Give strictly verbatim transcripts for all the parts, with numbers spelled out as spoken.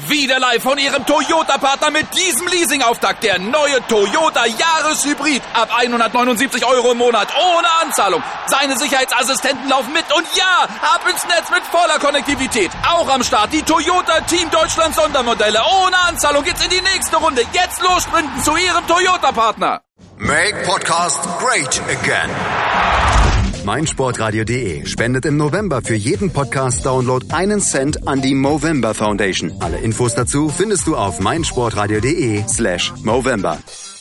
Wieder live von Ihrem Toyota-Partner mit diesem Leasing-Auftakt. Der neue Toyota Jahreshybrid. Ab hundertneunundsiebzig Euro im Monat. Ohne Anzahlung. Seine Sicherheitsassistenten laufen mit. Und ja, ab ins Netz mit voller Konnektivität. Auch am Start die Toyota Team Deutschland Sondermodelle. Ohne Anzahlung geht's in die nächste Runde. Jetzt los sprinten zu Ihrem Toyota-Partner. Make Podcast great again. meinsportradio punkt de spendet im November für jeden Podcast-Download einen Cent an die Movember Foundation. Alle Infos dazu findest du auf meinsportradio punkt de slash Movember.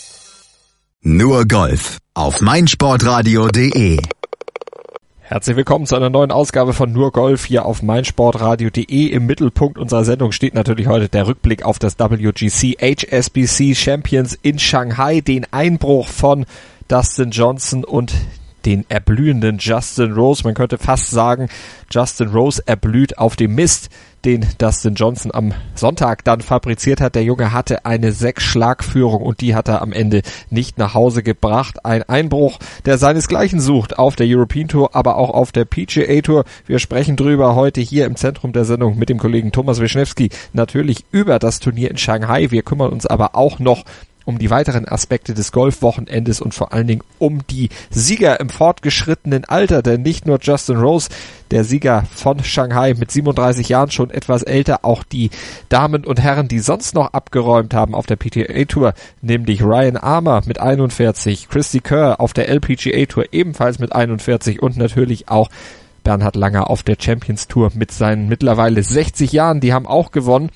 Nur Golf auf meinsportradio punkt de. Herzlich willkommen zu einer neuen Ausgabe von Nur Golf hier auf meinsportradio punkt de. Im Mittelpunkt unserer Sendung steht natürlich heute der Rückblick auf das W G C H S B C Champions in Shanghai, den Einbruch von Dustin Johnson und den erblühenden Justin Rose. Man könnte fast sagen, Justin Rose erblüht auf dem Mist, den Dustin Johnson am Sonntag dann fabriziert hat. Der Junge hatte eine Sechs-Schlag-Führung und die hat er am Ende nicht nach Hause gebracht. Ein Einbruch, der seinesgleichen sucht auf der European Tour, aber auch auf der P G A Tour. Wir sprechen drüber heute hier im Zentrum der Sendung mit dem Kollegen Thomas Wischnewski. Natürlich über das Turnier in Shanghai. Wir kümmern uns aber auch noch um die weiteren Aspekte des Golfwochenendes und vor allen Dingen um die Sieger im fortgeschrittenen Alter, denn nicht nur Justin Rose, der Sieger von Shanghai mit siebenunddreißig Jahren, schon etwas älter, auch die Damen und Herren, die sonst noch abgeräumt haben auf der P G A Tour, nämlich Ryan Armour mit einundvierzig, Christy Kerr auf der L P G A Tour ebenfalls mit einundvierzig und natürlich auch Bernhard Langer auf der Champions Tour mit seinen mittlerweile sechzig Jahren, die haben auch gewonnen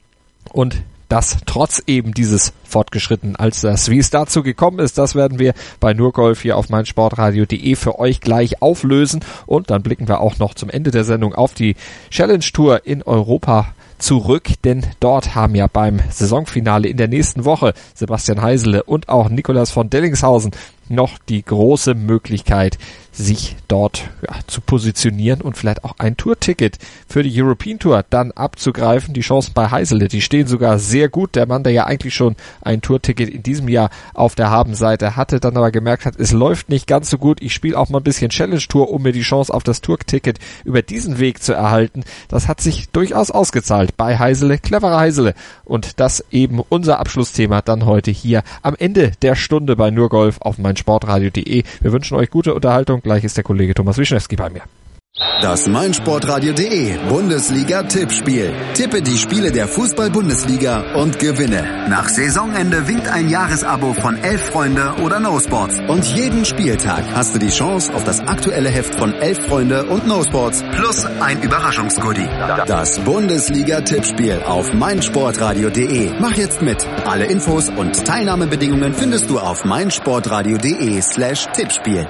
und das trotz eben dieses fortgeschrittenen Alters. Wie es dazu gekommen ist, das werden wir bei Nur Golf hier auf meinsportradio punkt de für euch gleich auflösen und dann blicken wir auch noch zum Ende der Sendung auf die Challenge Tour in Europa zurück, denn dort haben ja beim Saisonfinale in der nächsten Woche Sebastian Heisele und auch Nikolaus von Dellingshausen noch die große Möglichkeit, sich dort ja, zu positionieren und vielleicht auch ein Tourticket für die European Tour dann abzugreifen. Die Chancen bei Heisele, die stehen sogar sehr gut. Der Mann, der ja eigentlich schon ein Tourticket in diesem Jahr auf der Habenseite hatte, dann aber gemerkt hat, es läuft nicht ganz so gut. Ich spiele auch mal ein bisschen Challenge Tour, um mir die Chance auf das Tourticket über diesen Weg zu erhalten. Das hat sich durchaus ausgezahlt bei Heisele, cleverer Heisele. Und das eben unser Abschlussthema dann heute hier am Ende der Stunde bei Nur Golf auf meinsportradio punkt de. Wir wünschen euch gute Unterhaltung. Gleich ist der Kollege Thomas Wischnewski bei mir. Das meinsportradio punkt de Bundesliga-Tippspiel. Tippe die Spiele der Fußball-Bundesliga und gewinne. Nach Saisonende winkt ein Jahresabo von Elf Freunde oder No Sports. Und jeden Spieltag hast du die Chance auf das aktuelle Heft von Elf Freunde und No Sports plus ein Überraschungsgoodie. Das Bundesliga-Tippspiel auf meinsportradio punkt de. Mach jetzt mit. Alle Infos und Teilnahmebedingungen findest du auf meinsportradio punkt de slash Tippspiel.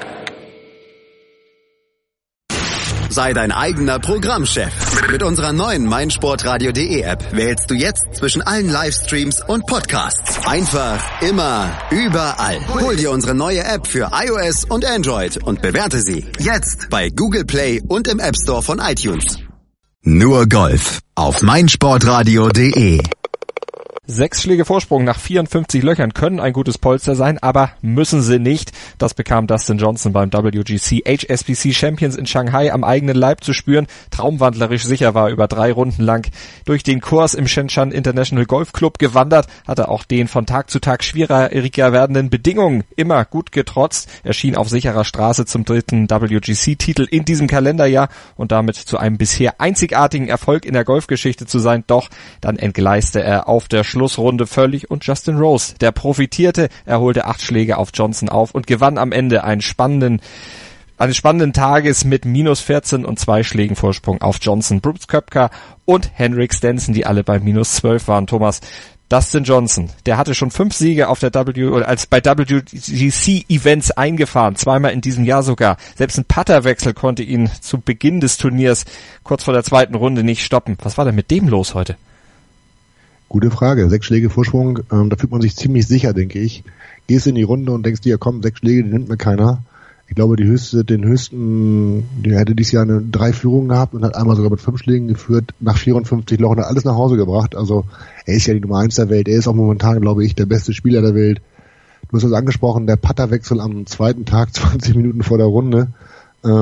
Sei dein eigener Programmchef. Mit unserer neuen meinsportradio punkt de App wählst du jetzt zwischen allen Livestreams und Podcasts. Einfach, immer, überall. Hol dir unsere neue App für iOS und Android und bewerte sie jetzt bei Google Play und im App Store von iTunes. Nur Golf auf meinsportradio punkt de. Sechs Schläge Vorsprung nach vierundfünfzig Löchern können ein gutes Polster sein, aber müssen sie nicht. Das bekam Dustin Johnson beim W G C H S B C Champions in Shanghai am eigenen Leib zu spüren. Traumwandlerisch sicher war über drei Runden lang durch den Kurs im Shenzhen International Golf Club gewandert, hatte auch den von Tag zu Tag schwieriger werdenden Bedingungen immer gut getrotzt. Er schien auf sicherer Straße zum dritten W G C-Titel in diesem Kalenderjahr und damit zu einem bisher einzigartigen Erfolg in der Golfgeschichte zu sein. Doch dann entgleiste er auf der Schlussrunde völlig und Justin Rose, der profitierte, er holte acht Schläge auf Johnson auf und gewann am Ende einen spannenden, eines spannenden Tages mit minus vierzehn und zwei Schlägen Vorsprung auf Johnson, Brooks Koepka und Henrik Stenson, die alle bei minus zwölf waren. Thomas, Dustin Johnson, der hatte schon fünf Siege auf der W oder als bei W G C Events eingefahren, zweimal in diesem Jahr sogar. Selbst ein Putterwechsel konnte ihn zu Beginn des Turniers kurz vor der zweiten Runde nicht stoppen. Was war denn mit dem los heute? Gute Frage. Sechs Schläge Vorsprung, ähm, da fühlt man sich ziemlich sicher, denke ich. Gehst in die Runde und denkst dir, komm, sechs Schläge, die nimmt mir keiner. Ich glaube, die höchste, den höchsten, der hätte dieses Jahr eine drei Führungen gehabt und hat einmal sogar mit fünf Schlägen geführt, nach vierundfünfzig Loch und hat alles nach Hause gebracht. Also, er ist ja die Nummer eins der Welt. Er ist auch momentan, glaube ich, der beste Spieler der Welt. Du hast es angesprochen, der Putterwechsel am zweiten Tag, zwanzig Minuten vor der Runde, ähm,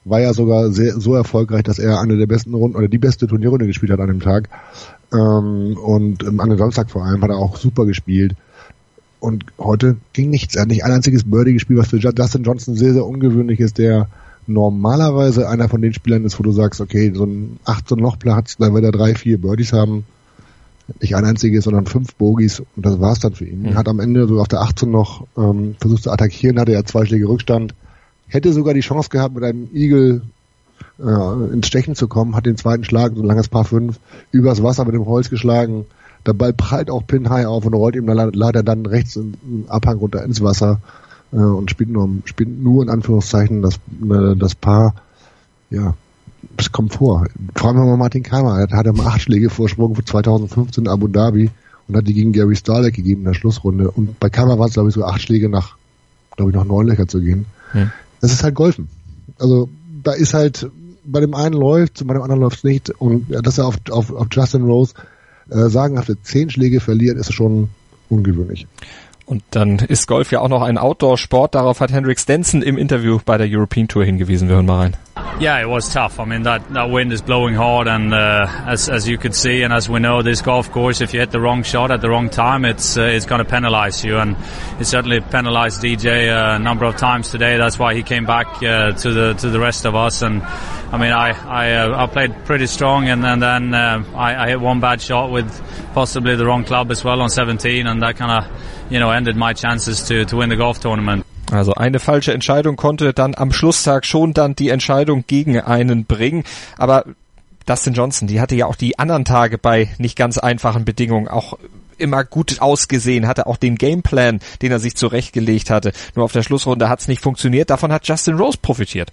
war ja sogar sehr, so erfolgreich, dass er eine der besten Runden oder die beste Turnierrunde gespielt hat an dem Tag. Ähm, und ähm, an dem Samstag vor allem hat er auch super gespielt. Und heute ging nichts. Er hat nicht ein einziges Birdie gespielt, was für Dustin Johnson sehr, sehr ungewöhnlich ist, der normalerweise einer von den Spielern ist, wo du sagst, okay, so ein achtzehn-Loch-Platz, da wird er drei, vier Birdies haben. Nicht ein einziges, sondern fünf Bogies. Und das war's dann für ihn. Er hat am Ende so auf der achtzehn noch ähm, versucht zu attackieren, hatte er zwei Schläge Rückstand. Hätte sogar die Chance gehabt, mit einem Eagle äh, ins Stechen zu kommen, hat den zweiten Schlag, so ein langes Paar fünf, übers Wasser mit dem Holz geschlagen. Der Ball prallt auch Pin High auf und rollt ihm leider dann rechts im Abhang runter ins Wasser äh, und spielt nur, spielt nur in Anführungszeichen das, äh, das Paar. Ja, das kommt vor. Fragen wir mal Martin Keimer. Er hatte mal acht Schläge Vorsprung für zweitausendfünfzehn in Abu Dhabi und hat die gegen Gary Starlek gegeben in der Schlussrunde. Und bei Keimer waren es, glaube ich, so acht Schläge nach, glaube ich, noch neun Löcher zu gehen. Hm. Das ist halt Golfen. Also da ist halt, bei dem einen läuft, bei dem anderen läuft es nicht. Und dass er auf, auf, auf Justin Rose äh, sagenhafte zehn Schläge verliert, ist schon ungewöhnlich. Und dann ist Golf ja auch noch ein Outdoor-Sport. Darauf hat Henrik Stenson im Interview bei der European Tour hingewiesen. Wir hören mal rein. Yeah, it was tough. I mean, that, that wind is blowing hard, and uh, as as you could see, and as we know, this golf course, if you hit the wrong shot at the wrong time, it's uh, it's going to penalize you, and it certainly penalized D J a number of times today. That's why he came back uh, to the to the rest of us, and I mean, I I, uh, I played pretty strong, and, and then uh, I, I hit one bad shot with possibly the wrong club as well on seventeen, and that kind of, you know, ended my chances to to win the golf tournament. Also eine falsche Entscheidung konnte dann am Schlusstag schon dann die Entscheidung gegen einen bringen. Aber Dustin Johnson, die hatte ja auch die anderen Tage bei nicht ganz einfachen Bedingungen auch immer gut ausgesehen, hatte auch den Gameplan, den er sich zurechtgelegt hatte. Nur auf der Schlussrunde hat es nicht funktioniert. Davon hat Justin Rose profitiert.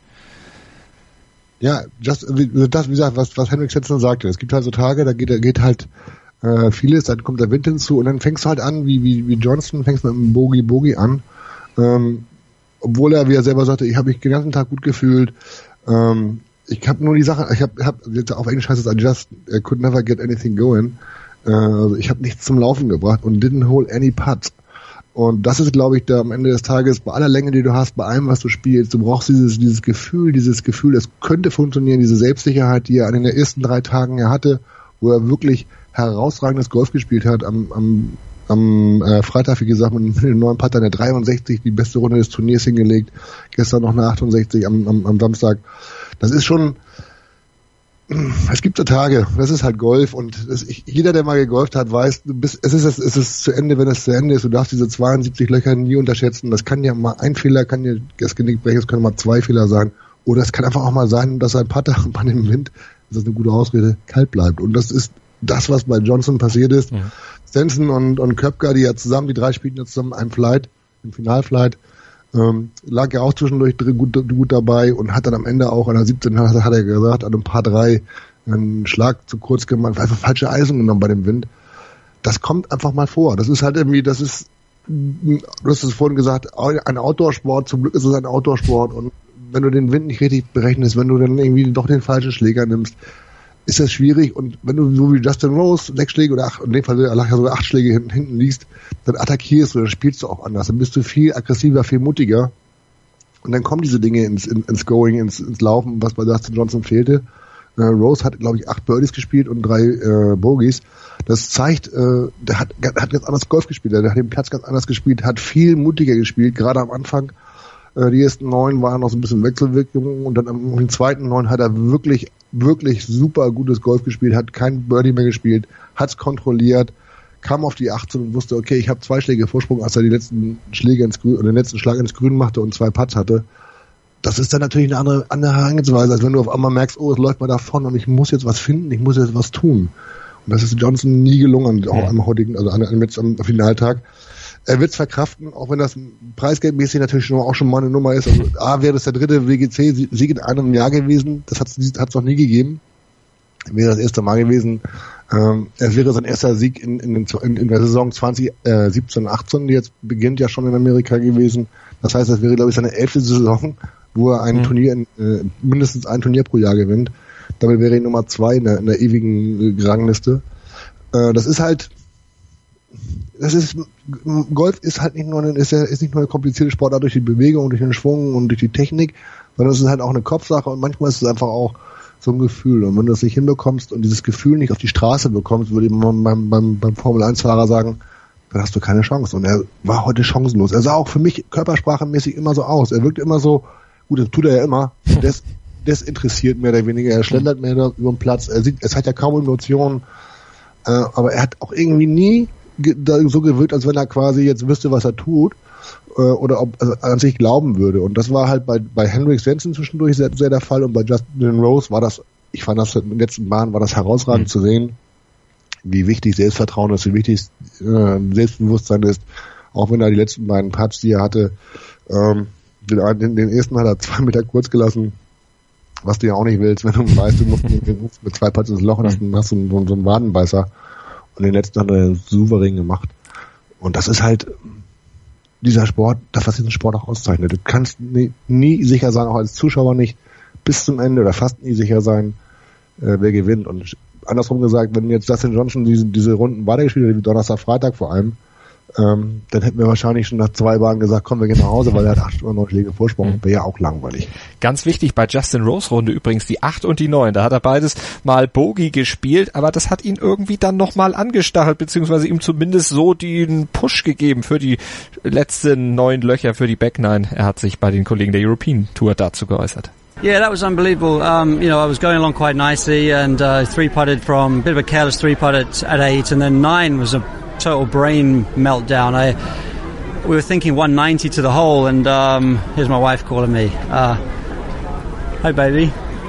Ja, just, das, wie gesagt, was, was Henrik Stenson sagte. Es gibt halt so Tage, da geht, geht halt äh, vieles, dann kommt der Wind hinzu und dann fängst du halt an, wie, wie, wie Johnson, fängst mit einem Bogey-Bogey an. Ähm, obwohl er, wie er selber sagte, ich habe mich den ganzen Tag gut gefühlt. Ähm, ich habe nur die Sache, ich habe, hab, auf Englisch heißt es, I just I could never get anything going. Äh, also ich habe nichts zum Laufen gebracht und didn't hold any putts. Und das ist, glaube ich, da am Ende des Tages, bei aller Länge, die du hast, bei allem, was du spielst, du brauchst dieses, dieses Gefühl, dieses Gefühl, es könnte funktionieren, diese Selbstsicherheit, die er in den ersten drei Tagen ja hatte, wo er wirklich herausragendes Golf gespielt hat, am, am Am äh, Freitag, wie gesagt, mit dem neuen Putter eine dreiundsechzig, die beste Runde des Turniers hingelegt. Gestern noch eine achtundsechzig am, am, am Samstag. Das ist schon, es gibt so Tage, das ist halt Golf und das, ich, jeder, der mal gegolft hat, weiß, du bist, es ist, es ist zu Ende, wenn es zu Ende ist. Du darfst diese zweiundsiebzig Löcher nie unterschätzen. Das kann ja mal ein Fehler, kann dir das Genick brechen, es können mal zwei Fehler sein. Oder es kann einfach auch mal sein, dass ein Putter bei dem Wind, das ist eine gute Ausrede, kalt bleibt. Und das ist das, was bei Johnson passiert ist. Mhm. Stenson und, und Koepka, die ja zusammen, die drei spielten ja zusammen einen Flight, im Finalflight, ähm, lag ja auch zwischendurch gut, gut dabei und hat dann am Ende auch an der siebzehn, hat, hat er gesagt, an einem Paar drei einen Schlag zu kurz gemacht, einfach falsche Eisen genommen bei dem Wind. Das kommt einfach mal vor. Das ist halt irgendwie, das ist, du hast es vorhin gesagt, ein Outdoor-Sport, zum Glück ist es ein Outdoor-Sport und wenn du den Wind nicht richtig berechnest, wenn du dann irgendwie doch den falschen Schläger nimmst, ist das schwierig und wenn du so wie Justin Rose sechs Schläge oder acht, in dem Fall lag ja sogar acht Schläge hinten, hinten liegst, dann attackierst du, dann spielst du auch anders, dann bist du viel aggressiver, viel mutiger und dann kommen diese Dinge ins, ins Going, ins, ins Laufen, was bei Dustin Johnson fehlte. Äh, Rose hat, glaube ich, acht Birdies gespielt und drei äh, Bogies. Das zeigt, äh, der hat, hat ganz anders Golf gespielt, der hat den Platz ganz anders gespielt, hat viel mutiger gespielt, gerade am Anfang. Die ersten neun waren noch so ein bisschen Wechselwirkung und dann am den zweiten neun hat er wirklich, wirklich super gutes Golf gespielt, hat kein Birdie mehr gespielt, hat's kontrolliert, kam auf die achtzehn und wusste, okay, ich habe zwei Schläge Vorsprung, als er die letzten Schläge ins Grün, oder den letzten Schlag ins Grün machte und zwei Putts hatte. Das ist dann natürlich eine andere, andere Herangehensweise, als wenn du auf einmal merkst, oh, es läuft mal davon und ich muss jetzt was finden, ich muss jetzt was tun. Und das ist Johnson nie gelungen, auch am heutigen, also am, jetzt am Finaltag. Er wird es verkraften, auch wenn das preisgeldmäßig natürlich schon, auch schon mal eine Nummer ist. Also A wäre das der dritte W G C-Sieg in einem Jahr gewesen. Das hat es noch nie gegeben. Wäre das erste Mal gewesen. Ähm, es wäre sein erster Sieg in, in, den, in, in der Saison zwanzig siebzehn achtzehn, die jetzt beginnt, ja schon in Amerika gewesen. Das heißt, das wäre, glaube ich, seine elfte Saison, wo er ein mhm. Turnier, in, äh, mindestens ein Turnier pro Jahr gewinnt. Damit wäre er Nummer zwei in der, in der ewigen Rangliste. Äh, das ist halt das ist, Golf ist halt nicht nur eine, ist, ist nicht nur eine komplizierte Sportart durch die Bewegung, durch den Schwung und durch die Technik, sondern es ist halt auch eine Kopfsache und manchmal ist es einfach auch so ein Gefühl. Und wenn du das nicht hinbekommst und dieses Gefühl nicht auf die Straße bekommst, würde ich beim, beim, beim Formel eins Fahrer sagen, dann hast du keine Chance. Und er war heute chancenlos. Er sah auch für mich körpersprachenmäßig immer so aus. Er wirkt immer so, gut, das tut er ja immer, das, das interessiert mehr oder weniger. Er schlendert mehr über den Platz. Er sieht, es hat ja kaum Emotionen, äh, aber er hat auch irgendwie nie so gewirkt, als wenn er quasi jetzt wüsste, was er tut, äh, oder ob also an sich glauben würde. Und das war halt bei bei Henrik Stenson zwischendurch sehr, sehr der Fall, und bei Justin Rose war das, ich fand das in den letzten Bahnen war das herausragend mhm. zu sehen, wie wichtig Selbstvertrauen ist, wie wichtig äh, Selbstbewusstsein ist, auch wenn er die letzten beiden Putts, die er hatte, ähm, den, den ersten hat er zwei Meter kurz gelassen, was du ja auch nicht willst, wenn du weißt, du musst mit zwei Putts ins Loch und hast, hast so, so, so einen Wadenbeißer. Und den letzten hat er souverän gemacht. Und das ist halt dieser Sport, das, was diesen Sport auch auszeichnet. Du kannst nie, nie sicher sein, auch als Zuschauer nicht, bis zum Ende oder fast nie sicher sein, äh, wer gewinnt. Und andersrum gesagt, wenn jetzt Dustin Johnson diese, diese Runden weitergespielt hätte, wie Donnerstag, Freitag vor allem, ähm, dann hätten wir wahrscheinlich schon nach zwei Bahnen gesagt, komm, wir gehen nach Hause, weil er hat acht oder neun Schläge Vorsprung. Mhm. Wäre ja auch langweilig. Ganz wichtig bei Justin Rose Runde übrigens die acht und die neun. Da hat er beides mal Bogey gespielt, aber das hat ihn irgendwie dann nochmal angestachelt, beziehungsweise ihm zumindest so den Push gegeben für die letzten neun Löcher für die Back Nine. Er hat sich bei den Kollegen der European Tour dazu geäußert. Yeah, that was unbelievable. Um, you know, I was going along quite nicely and uh, three-putted from, a bit of a careless three-putt at eight, and then nine was a total brain meltdown. I, we were thinking one ninety to the hole, and um, here's my wife calling me. Uh, hi, baby.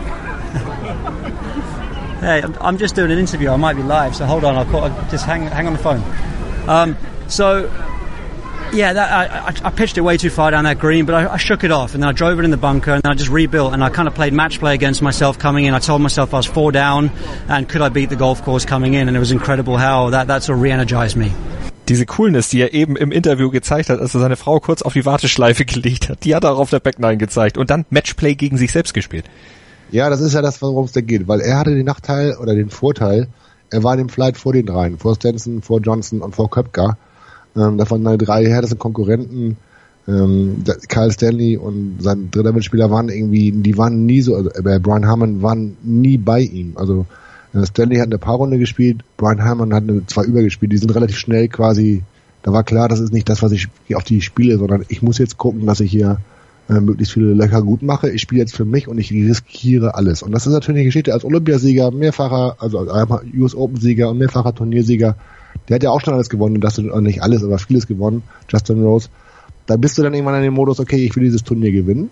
Hey, I'm, I'm just doing an interview. I might be live, so hold on. I'll, call, I'll just hang, hang on the phone. Um, so... Yeah, that, I, I pitched it way too far down that green, but I, I shook it off, and then I drove it in the bunker, and then I just rebuilt, and I kind of played match play against myself coming in. I told myself I was four down, and could I beat the golf course coming in, and it was incredible how that, that sort of re-energized me. Diese Coolness, die er eben im Interview gezeigt hat, als er seine Frau kurz auf die Warteschleife gelegt hat, die hat er auch auf der Back Nine gezeigt und dann Matchplay gegen sich selbst gespielt. Ja, das ist ja das, worum es da geht, weil er hatte den Nachteil oder den Vorteil, er war in dem Flight vor den dreien, vor Stenson, vor Johnson und vor Koepka. Ähm, davon meine drei härtesten Konkurrenten, ähm, Kyle Stanley und sein dritter Mitspieler waren irgendwie, die waren nie so, also äh, Brian Harman waren nie bei ihm. Also äh, Stanley hat eine Paarrunde gespielt, Brian Harman hat eine zwei übergespielt, die sind relativ schnell quasi, da war klar, das ist nicht das, was ich auf die spiele, sondern ich muss jetzt gucken, dass ich hier äh, möglichst viele Löcher gut mache. Ich spiele jetzt für mich und ich riskiere alles. Und das ist natürlich eine Geschichte als Olympiasieger, mehrfacher, also einmal U S Open Sieger und mehrfacher Turniersieger. Der hat ja auch schon alles gewonnen, das nicht alles, aber vieles gewonnen, Justin Rose. Da bist du dann irgendwann in dem Modus, okay, ich will dieses Turnier gewinnen.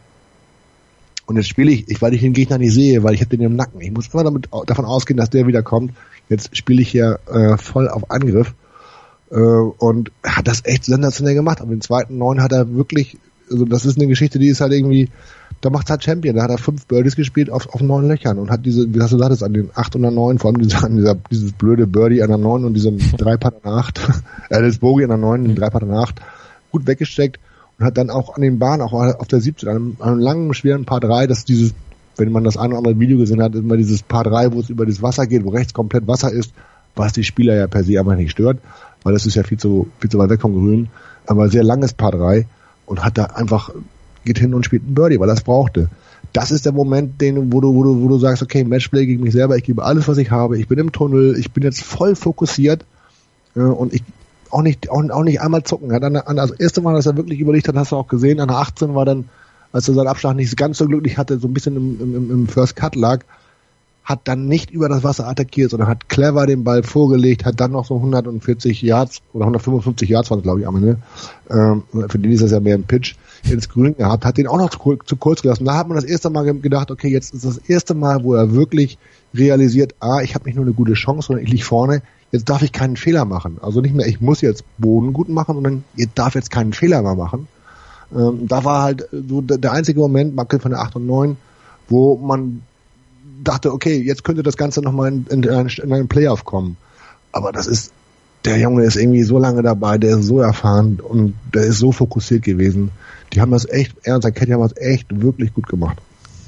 Und jetzt spiele ich, ich, weil ich den Gegner nicht sehe, weil ich habe den im Nacken. Ich muss immer damit, davon ausgehen, dass der wieder kommt. Jetzt spiele ich hier äh, voll auf Angriff. Äh, und hat das echt sensationell gemacht. Aber den zweiten neun hat er wirklich, also das ist eine Geschichte, die ist halt irgendwie, da macht's halt Champion. Da hat er fünf Birdies gespielt auf, auf neun Löchern und hat diese, wie hast du gesagt, an den acht und der neun, vor allem dieser, dieser, dieses blöde Birdie an der neun und diesem Dreipad an der acht, äh, das Bogey an der neun, den Dreipad an der acht, gut weggesteckt und hat dann auch an den Bahnen, auch auf der siebzehn, an einem, an einem langen, schweren Par drei, das dieses, wenn man das eine oder andere Video gesehen hat, immer dieses Par drei, wo es über das Wasser geht, wo rechts komplett Wasser ist, was die Spieler ja per se einfach nicht stört, weil das ist ja viel zu, viel zu weit weg vom Grün, aber sehr langes Par drei und hat da einfach, geht hin und spielt einen Birdie, weil er es brauchte. Das ist der Moment, den, wo du, wo du, wo du sagst, okay, Matchplay gegen mich selber, ich gebe alles, was ich habe, ich bin im Tunnel, ich bin jetzt voll fokussiert äh, und ich auch nicht, auch, auch nicht einmal zucken. Ja, dann, an, das erste Mal, dass er wirklich überlegt hat, hast du auch gesehen, an der achtzehn war dann, als er seinen Abschlag nicht ganz so glücklich hatte, so ein bisschen im, im, im First Cut lag, hat dann nicht über das Wasser attackiert, sondern hat clever den Ball vorgelegt, hat dann noch so hundertvierzig Yards oder hundertfünfundfünfzig Yards waren es, glaube ich, am Ende. Ähm, für den ist das ja mehr ein Pitch ins Grün gehabt, hat den auch noch zu, zu kurz gelassen. Da hat man das erste Mal gedacht, okay, jetzt ist das erste Mal, wo er wirklich realisiert, ah, ich habe nicht nur eine gute Chance, sondern ich liege vorne, jetzt darf ich keinen Fehler machen. Also nicht mehr, ich muss jetzt Boden gut machen, sondern ich darf jetzt keinen Fehler mehr machen. Ähm, da war halt so der, der einzige Moment, Marke von der acht und neun, wo man dachte, okay, jetzt könnte das Ganze nochmal in, in, in einen Playoff kommen. Aber das ist, der Junge ist irgendwie so lange dabei, der ist so erfahren und der ist so fokussiert gewesen. Die haben das echt, er und sein Caddy haben das echt wirklich gut gemacht.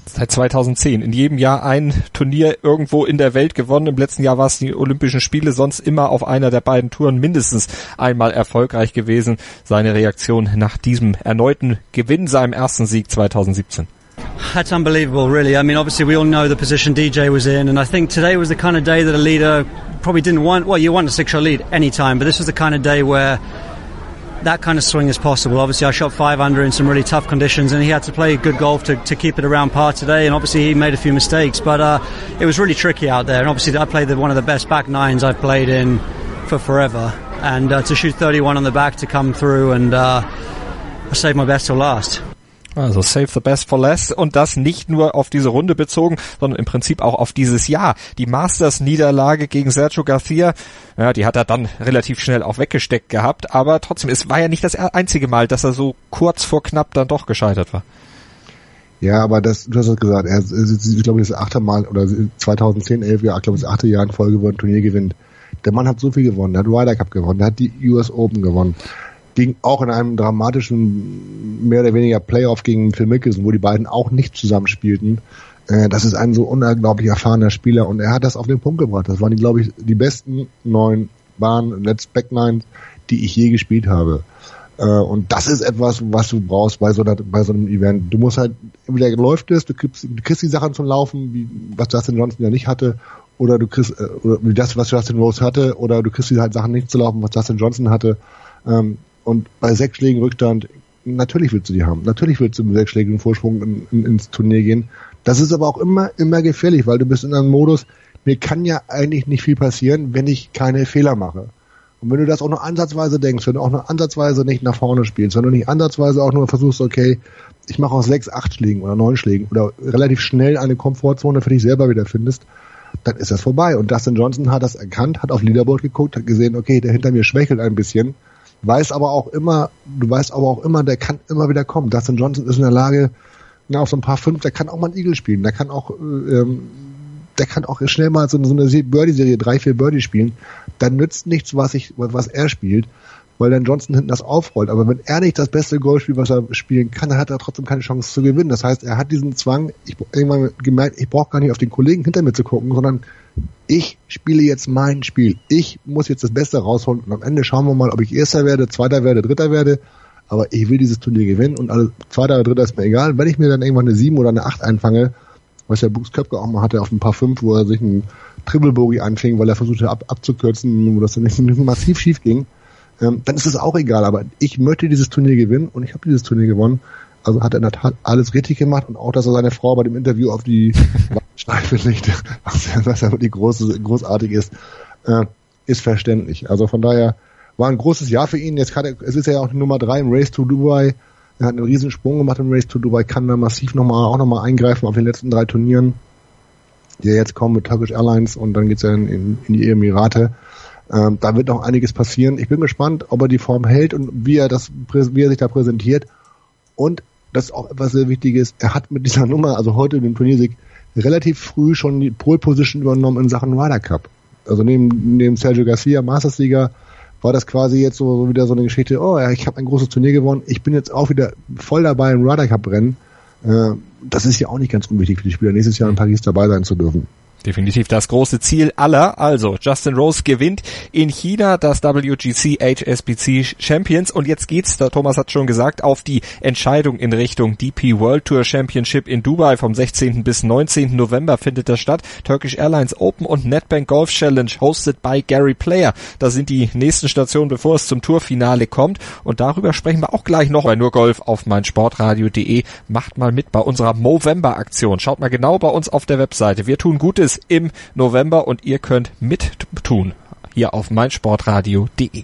Seit zweitausendzehn. In jedem Jahr ein Turnier irgendwo in der Welt gewonnen. Im letzten Jahr war es die Olympischen Spiele, sonst immer auf einer der beiden Touren mindestens einmal erfolgreich gewesen. Seine Reaktion nach diesem erneuten Gewinn, seinem ersten Sieg zweitausendsiebzehn. That's unbelievable, really. I mean, obviously we all know the position D J was in, and I think today was the kind of day that a leader probably didn't want. Well, you want a six-shot lead any time, but this was the kind of day where that kind of swing is possible. Obviously, I shot five under in some really tough conditions, and he had to play good golf to, to keep it around par today. And obviously, he made a few mistakes, but uh, it was really tricky out there. And obviously, I played the, one of the best back nines I've played in for forever. And uh, to shoot thirty-one on the back to come through, and uh, I saved my best till last. Also save the best for last, und das nicht nur auf diese Runde bezogen, sondern im Prinzip auch auf dieses Jahr. Die Masters-Niederlage gegen Sergio Garcia, ja, die hat er dann relativ schnell auch weggesteckt gehabt, aber trotzdem, es war ja nicht das einzige Mal, dass er so kurz vor knapp dann doch gescheitert war. Ja, aber das, du hast es gesagt, er, ich glaube, das achte Mal, oder zweitausendzehn, elf Jahre, ich glaube, das achte Jahr in Folge, wo er ein Turnier gewinnt. Der Mann hat so viel gewonnen, der hat Ryder Cup gewonnen, der hat die U S Open gewonnen. Ging auch in einem dramatischen, mehr oder weniger Playoff gegen Phil Mickelson, wo die beiden auch nicht zusammenspielten. Äh, das ist ein so unglaublich erfahrener Spieler, und er hat das auf den Punkt gebracht. Das waren, die, glaube ich, die besten neun Bahnen, Let's Back Nines, die ich je gespielt habe. Äh, und das ist etwas, was du brauchst bei so, einer, bei so einem Event. Du musst halt, entweder läuft es, du kriegst, du kriegst die Sachen zum Laufen, wie was Justin Johnson ja nicht hatte, oder du kriegst, äh, oder wie das, was Justin Rose hatte, oder du kriegst die halt Sachen nicht zu laufen, was Justin Johnson hatte. Ähm, Und bei sechs Schlägen Rückstand, natürlich willst du die haben. Natürlich willst du mit sechs Schlägen Vorsprung in, in, ins Turnier gehen. Das ist aber auch immer, immer gefährlich, weil du bist in einem Modus, mir kann ja eigentlich nicht viel passieren, wenn ich keine Fehler mache. Und wenn du das auch nur ansatzweise denkst, wenn du auch nur ansatzweise nicht nach vorne spielst, wenn du nicht ansatzweise auch nur versuchst, okay, ich mache aus sechs, acht Schlägen oder neun Schlägen oder relativ schnell eine Komfortzone für dich selber wieder findest, dann ist das vorbei. Und Dustin Johnson hat das erkannt, hat auf Leaderboard geguckt, hat gesehen, okay, der hinter mir schwächelt ein bisschen, weiß aber auch immer, du weißt aber auch immer, der kann immer wieder kommen. Dustin Johnson ist in der Lage, na, auf so ein paar fünf, der kann auch mal einen Eagle spielen, der kann auch, ähm, der kann auch schnell mal so, so eine Birdie-Serie, drei, vier Birdie spielen. Dann nützt nichts, was ich, was er spielt, weil dann Johnson hinten das aufrollt. Aber wenn er nicht das beste Golf spielt, was er spielen kann, dann hat er trotzdem keine Chance zu gewinnen. Das heißt, er hat diesen Zwang, ich irgendwann gemerkt, ich brauche gar nicht auf den Kollegen hinter mir zu gucken, sondern ich spiele jetzt mein Spiel. Ich muss jetzt das Beste rausholen, und am Ende schauen wir mal, ob ich Erster werde, Zweiter werde, Dritter werde. Aber ich will dieses Turnier gewinnen, und alle Zweiter oder Dritter ist mir egal. Wenn ich mir dann irgendwann eine sieben oder eine acht einfange, was ja Brooks Koepka auch mal hatte auf ein paar fünf, wo er sich einen Triple Bogey anfing, weil er versuchte ab, abzukürzen, wo das dann nicht massiv schief ging, ähm, dann ist es auch egal. Aber ich möchte dieses Turnier gewinnen, und ich habe dieses Turnier gewonnen. Also hat er in der Tat alles richtig gemacht, und auch, dass er seine Frau bei dem Interview auf die Schleife legt, was ja wirklich groß, großartig ist, äh, ist verständlich. Also von daher war ein großes Jahr für ihn. Jetzt kann er, es ist ja auch die Nummer drei im Race to Dubai. Er hat einen riesen Sprung gemacht im Race to Dubai, kann da massiv nochmal, auch nochmal eingreifen auf den letzten drei Turnieren, die jetzt kommen mit Turkish Airlines, und dann geht's ja in, in, in die Emirate. Ähm, da wird noch einiges passieren. Ich bin gespannt, ob er die Form hält und wie er das, wie er sich da präsentiert. Und das ist auch etwas sehr Wichtiges. Er hat mit dieser Nummer, also heute den Turniersieg, relativ früh schon die Pole Position übernommen in Sachen Ryder Cup. Also neben, neben Sergio Garcia, Masters-Sieger, war das quasi jetzt so, so wieder so eine Geschichte, oh ja, ich habe ein großes Turnier gewonnen, ich bin jetzt auch wieder voll dabei im Ryder Cup Rennen. Äh, das ist ja auch nicht ganz unwichtig für die Spieler, nächstes Jahr in Paris dabei sein zu dürfen. Definitiv das große Ziel aller. Also Justin Rose gewinnt in China das W G C H S B C Champions, und jetzt geht's, der Thomas hat schon gesagt, auf die Entscheidung in Richtung D P World Tour Championship in Dubai. Vom sechzehnten bis neunzehnten November findet das statt. Turkish Airlines Open und NetBank Golf Challenge hosted by Gary Player. Das sind die nächsten Stationen, bevor es zum Tourfinale kommt, und darüber sprechen wir auch gleich noch bei Nur Golf auf meinsportradio punkt de. Macht mal mit bei unserer Movember Aktion. Schaut mal genau bei uns auf der Webseite. Wir tun Gutes im November, und ihr könnt mittun hier auf meinsportradio punkt de.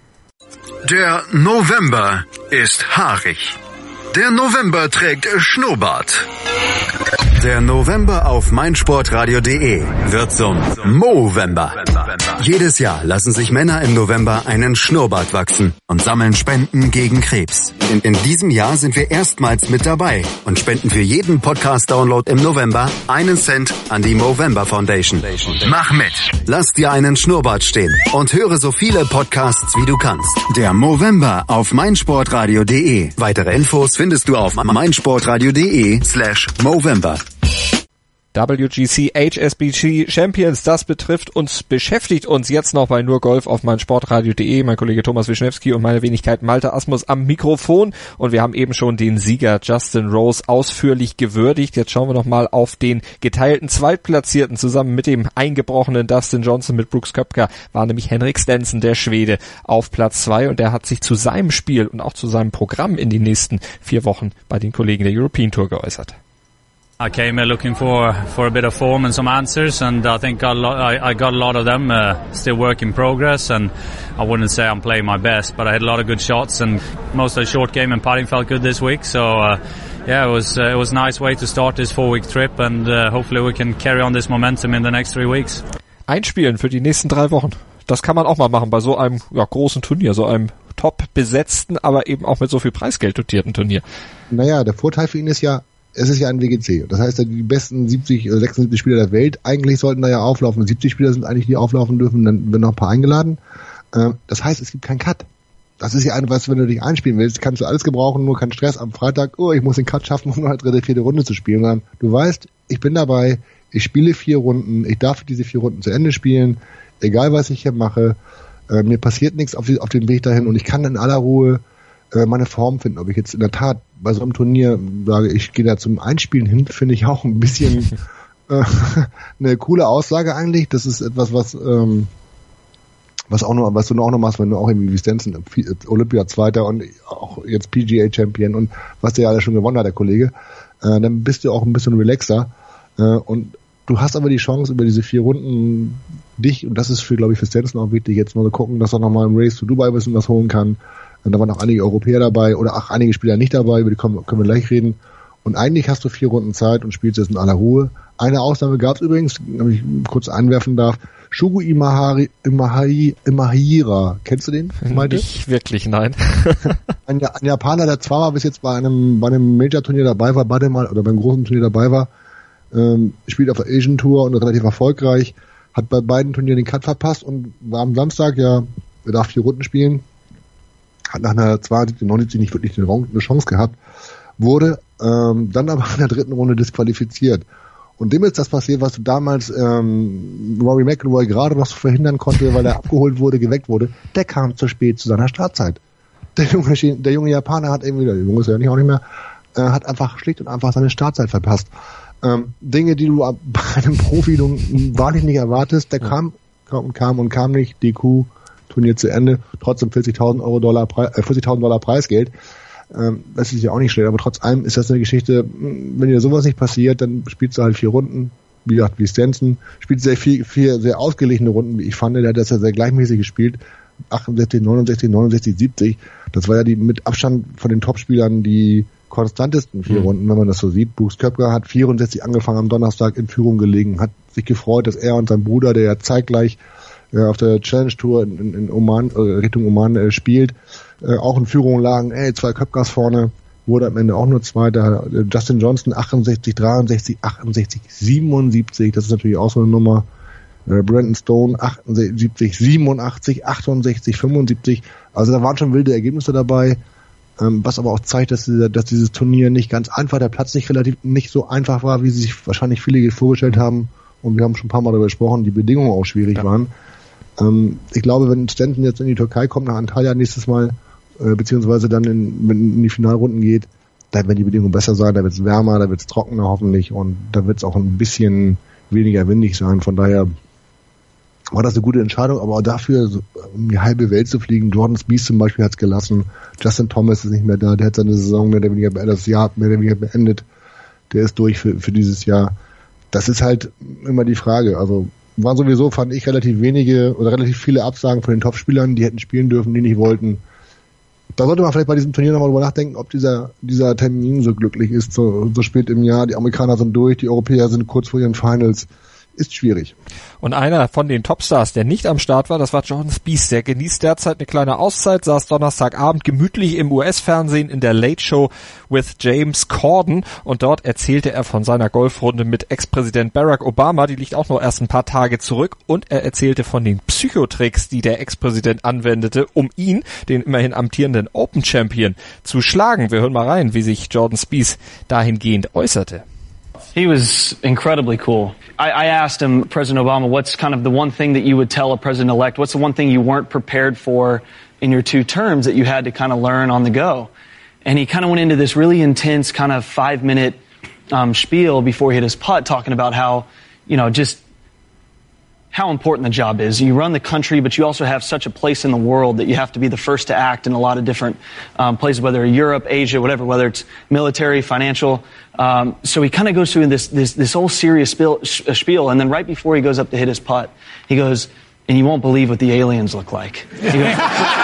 Der November ist haarig. Der November trägt Schnurrbart. Der November auf meinsportradio punkt de wird zum Movember. Jedes Jahr lassen sich Männer im November einen Schnurrbart wachsen und sammeln Spenden gegen Krebs. In, in diesem Jahr sind wir erstmals mit dabei und spenden für jeden Podcast-Download im November einen Cent an die Movember Foundation. Mach mit! Lass dir einen Schnurrbart stehen und höre so viele Podcasts, wie du kannst. Der Movember auf meinsportradio punkt de. Weitere Infos findest du auf meinsportradio punkt de slash Movember. W G C H S B C Champions, das betrifft uns, beschäftigt uns jetzt noch bei nur Golf auf meinsportradio punkt de. Mein Kollege Thomas Wischnewski und meine Wenigkeit Malte Asmus am Mikrofon. Und wir haben eben schon den Sieger Justin Rose ausführlich gewürdigt. Jetzt schauen wir noch mal auf den geteilten Zweitplatzierten. Zusammen mit dem eingebrochenen Dustin Johnson, mit Brooks Koepka, war nämlich Henrik Stenson, der Schwede, auf Platz zwei. Und der hat sich zu seinem Spiel und auch zu seinem Programm in den nächsten vier Wochen bei den Kollegen der European Tour geäußert. I came here looking for for a bit of form and some answers, and I think got a lot, I, I got a lot of them. Uh, still work in progress, and I wouldn't say I'm playing my best, but I had a lot of good shots, and most of the short game and putting felt good this week. So uh, yeah, it was uh, it was a nice way to start this four-week trip, and uh, hopefully we can carry on this momentum in the next three weeks. Einspielen für die nächsten drei Wochen. Das kann man auch mal machen bei so einem ja, großen Turnier, so einem top besetzten, aber eben auch mit so viel Preisgeld dotierten Turnier. Naja, der Vorteil für ihn ist ja, es ist ja ein W G C. Das heißt, die besten siebzig oder sechsundsiebzig Spieler der Welt, eigentlich sollten da ja auflaufen. siebzig Spieler sind eigentlich, die auflaufen dürfen, dann werden noch ein paar eingeladen. Das heißt, es gibt keinen Cut. Das ist ja etwas, wenn du dich einspielen willst, kannst du alles gebrauchen, nur keinen Stress am Freitag, oh, ich muss den Cut schaffen, um eine dritte, vierte Runde zu spielen. Sondern du weißt, ich bin dabei, ich spiele vier Runden, ich darf diese vier Runden zu Ende spielen, egal was ich hier mache, mir passiert nichts auf, die, auf dem Weg dahin und ich kann in aller Ruhe meine Form finden. Ob ich jetzt in der Tat bei so einem Turnier sage, ich gehe da zum Einspielen hin, finde ich auch ein bisschen äh, eine coole Aussage eigentlich. Das ist etwas, was ähm, was auch noch, was du auch noch machst, wenn du auch irgendwie wie Stenson, Olympia-Zweiter und auch jetzt P G A-Champion und was der ja alles schon gewonnen hat, der Kollege, äh, dann bist du auch ein bisschen relaxer äh, und du hast aber die Chance, über diese vier Runden dich, und das ist für, glaube ich, für Stenson auch wichtig, jetzt mal so gucken, dass er nochmal im Race to Dubai ein bisschen was holen kann. Und da waren auch einige Europäer dabei oder auch einige Spieler nicht dabei, über die können, können wir gleich reden. Und eigentlich hast du vier Runden Zeit und spielst jetzt in aller Ruhe. Eine Ausnahme gab es übrigens, wenn ich kurz einwerfen darf, Shugo Imahari, Imahari, Imahira. Kennst du den? Meinte? Nicht wirklich, nein. ein, ein Japaner, der zweimal bis jetzt bei einem, bei einem Major-Turnier dabei war, beide mal, oder beim großen Turnier dabei war, ähm, spielt auf der Asian Tour und relativ erfolgreich, hat bei beiden Turnieren den Cut verpasst und war am Samstag, ja, er darf vier Runden spielen, hat nach einer zweiundsiebzig, neunundsiebzig nicht wirklich eine Chance gehabt, wurde ähm, dann aber in der dritten Runde disqualifiziert. Und dem ist das passiert, was du damals ähm, Rory McIlroy gerade noch so verhindern konnte, weil er abgeholt wurde, geweckt wurde. Der kam zu spät zu seiner Startzeit. Der junge, der junge Japaner hat irgendwie, der Junge ist ja nicht auch nicht mehr, äh, hat einfach schlicht und einfach seine Startzeit verpasst. Ähm, Dinge, die du bei einem Profi du wahrlich nicht erwartest, der kam, kam und kam und kam nicht, D Q, Turnier zu Ende, trotzdem vierzigtausend Euro Dollar, äh, vierzigtausend Dollar Preisgeld. Ähm, das ist ja auch nicht schlecht, aber trotz allem ist das eine Geschichte, wenn dir sowas nicht passiert, dann spielst du halt vier Runden, wie gesagt, wie Stenson, spielt sehr viel, vier sehr ausgeglichene Runden, wie ich fand, der hat das ja sehr gleichmäßig gespielt, achtundsechzig, neunundsechzig, neunundsechzig, siebzig, das war ja die mit Abstand von den Topspielern die konstantesten vier mhm. Runden, wenn man das so sieht. Brooks Koepka hat vierundsechzig angefangen am Donnerstag, in Führung gelegen, hat sich gefreut, dass er und sein Bruder, der ja zeitgleich äh, auf der Challenge Tour in, in, in Oman, äh, Richtung Oman äh, spielt, äh, auch in Führung lagen, ey, zwei Koepkas vorne, wurde am Ende auch nur Zweiter. Äh, Justin Johnson achtundsechzig, dreiundsechzig, achtundsechzig, siebenundsiebzig, das ist natürlich auch so eine Nummer. Äh, Brandon Stone achtundsiebzig, siebenundachtzig, achtundsechzig, fünfundsiebzig, also da waren schon wilde Ergebnisse dabei. Ähm, was aber auch zeigt, dass, dieser, dass dieses Turnier nicht ganz einfach, der Platz nicht relativ nicht so einfach war, wie sich wahrscheinlich viele vorgestellt haben. Und wir haben schon ein paar Mal darüber gesprochen, die Bedingungen auch schwierig ja. waren. Ähm, ich glaube, wenn Stenson jetzt in die Türkei kommt, nach Antalya nächstes Mal, äh, beziehungsweise dann in, wenn in die Finalrunden geht, da werden die Bedingungen besser sein, da wird es wärmer, da wird es trockener hoffentlich und da wird es auch ein bisschen weniger windig sein. Von daher war das eine gute Entscheidung, aber auch dafür, so, um die halbe Welt zu fliegen. Jordan Spieth zum Beispiel hat es gelassen. Justin Thomas ist nicht mehr da. Der hat seine Saison mehr oder weniger beendet, das Jahr mehr oder weniger beendet. Der ist durch für, für dieses Jahr. Das ist halt immer die Frage. Also waren sowieso, fand ich, relativ wenige oder relativ viele Absagen von den Topspielern, die hätten spielen dürfen, die nicht wollten. Da sollte man vielleicht bei diesem Turnier nochmal drüber nachdenken, ob dieser dieser Termin so glücklich ist, so, so spät im Jahr. Die Amerikaner sind durch, die Europäer sind kurz vor ihren Finals. Ist schwierig. Und einer von den Topstars, der nicht am Start war, das war Jordan Spieth. Der genießt derzeit eine kleine Auszeit, saß Donnerstagabend gemütlich im U S-Fernsehen in der Late Show with James Corden und dort erzählte er von seiner Golfrunde mit Ex-Präsident Barack Obama, die liegt auch noch erst ein paar Tage zurück, und er erzählte von den Psychotricks, die der Ex-Präsident anwendete, um ihn, den immerhin amtierenden Open-Champion, zu schlagen. Wir hören mal rein, wie sich Jordan Spieth dahingehend äußerte. He was incredibly cool. I, I asked him, President Obama, what's kind of the one thing that you would tell a president-elect? What's the one thing you weren't prepared for in your two terms that you had to kind of learn on the go? And he kind of went into this really intense kind of five-minute um, spiel before he hit his putt, talking about how, you know, just how important the job is. You run the country, but you also have such a place in the world that you have to be the first to act in a lot of different um, places, whether Europe, Asia, whatever, whether it's military, financial. Um, so he kind of goes through this this this whole serious spiel, spiel, and then right before he goes up to hit his putt, he goes, and you won't believe what the aliens look like. He goes,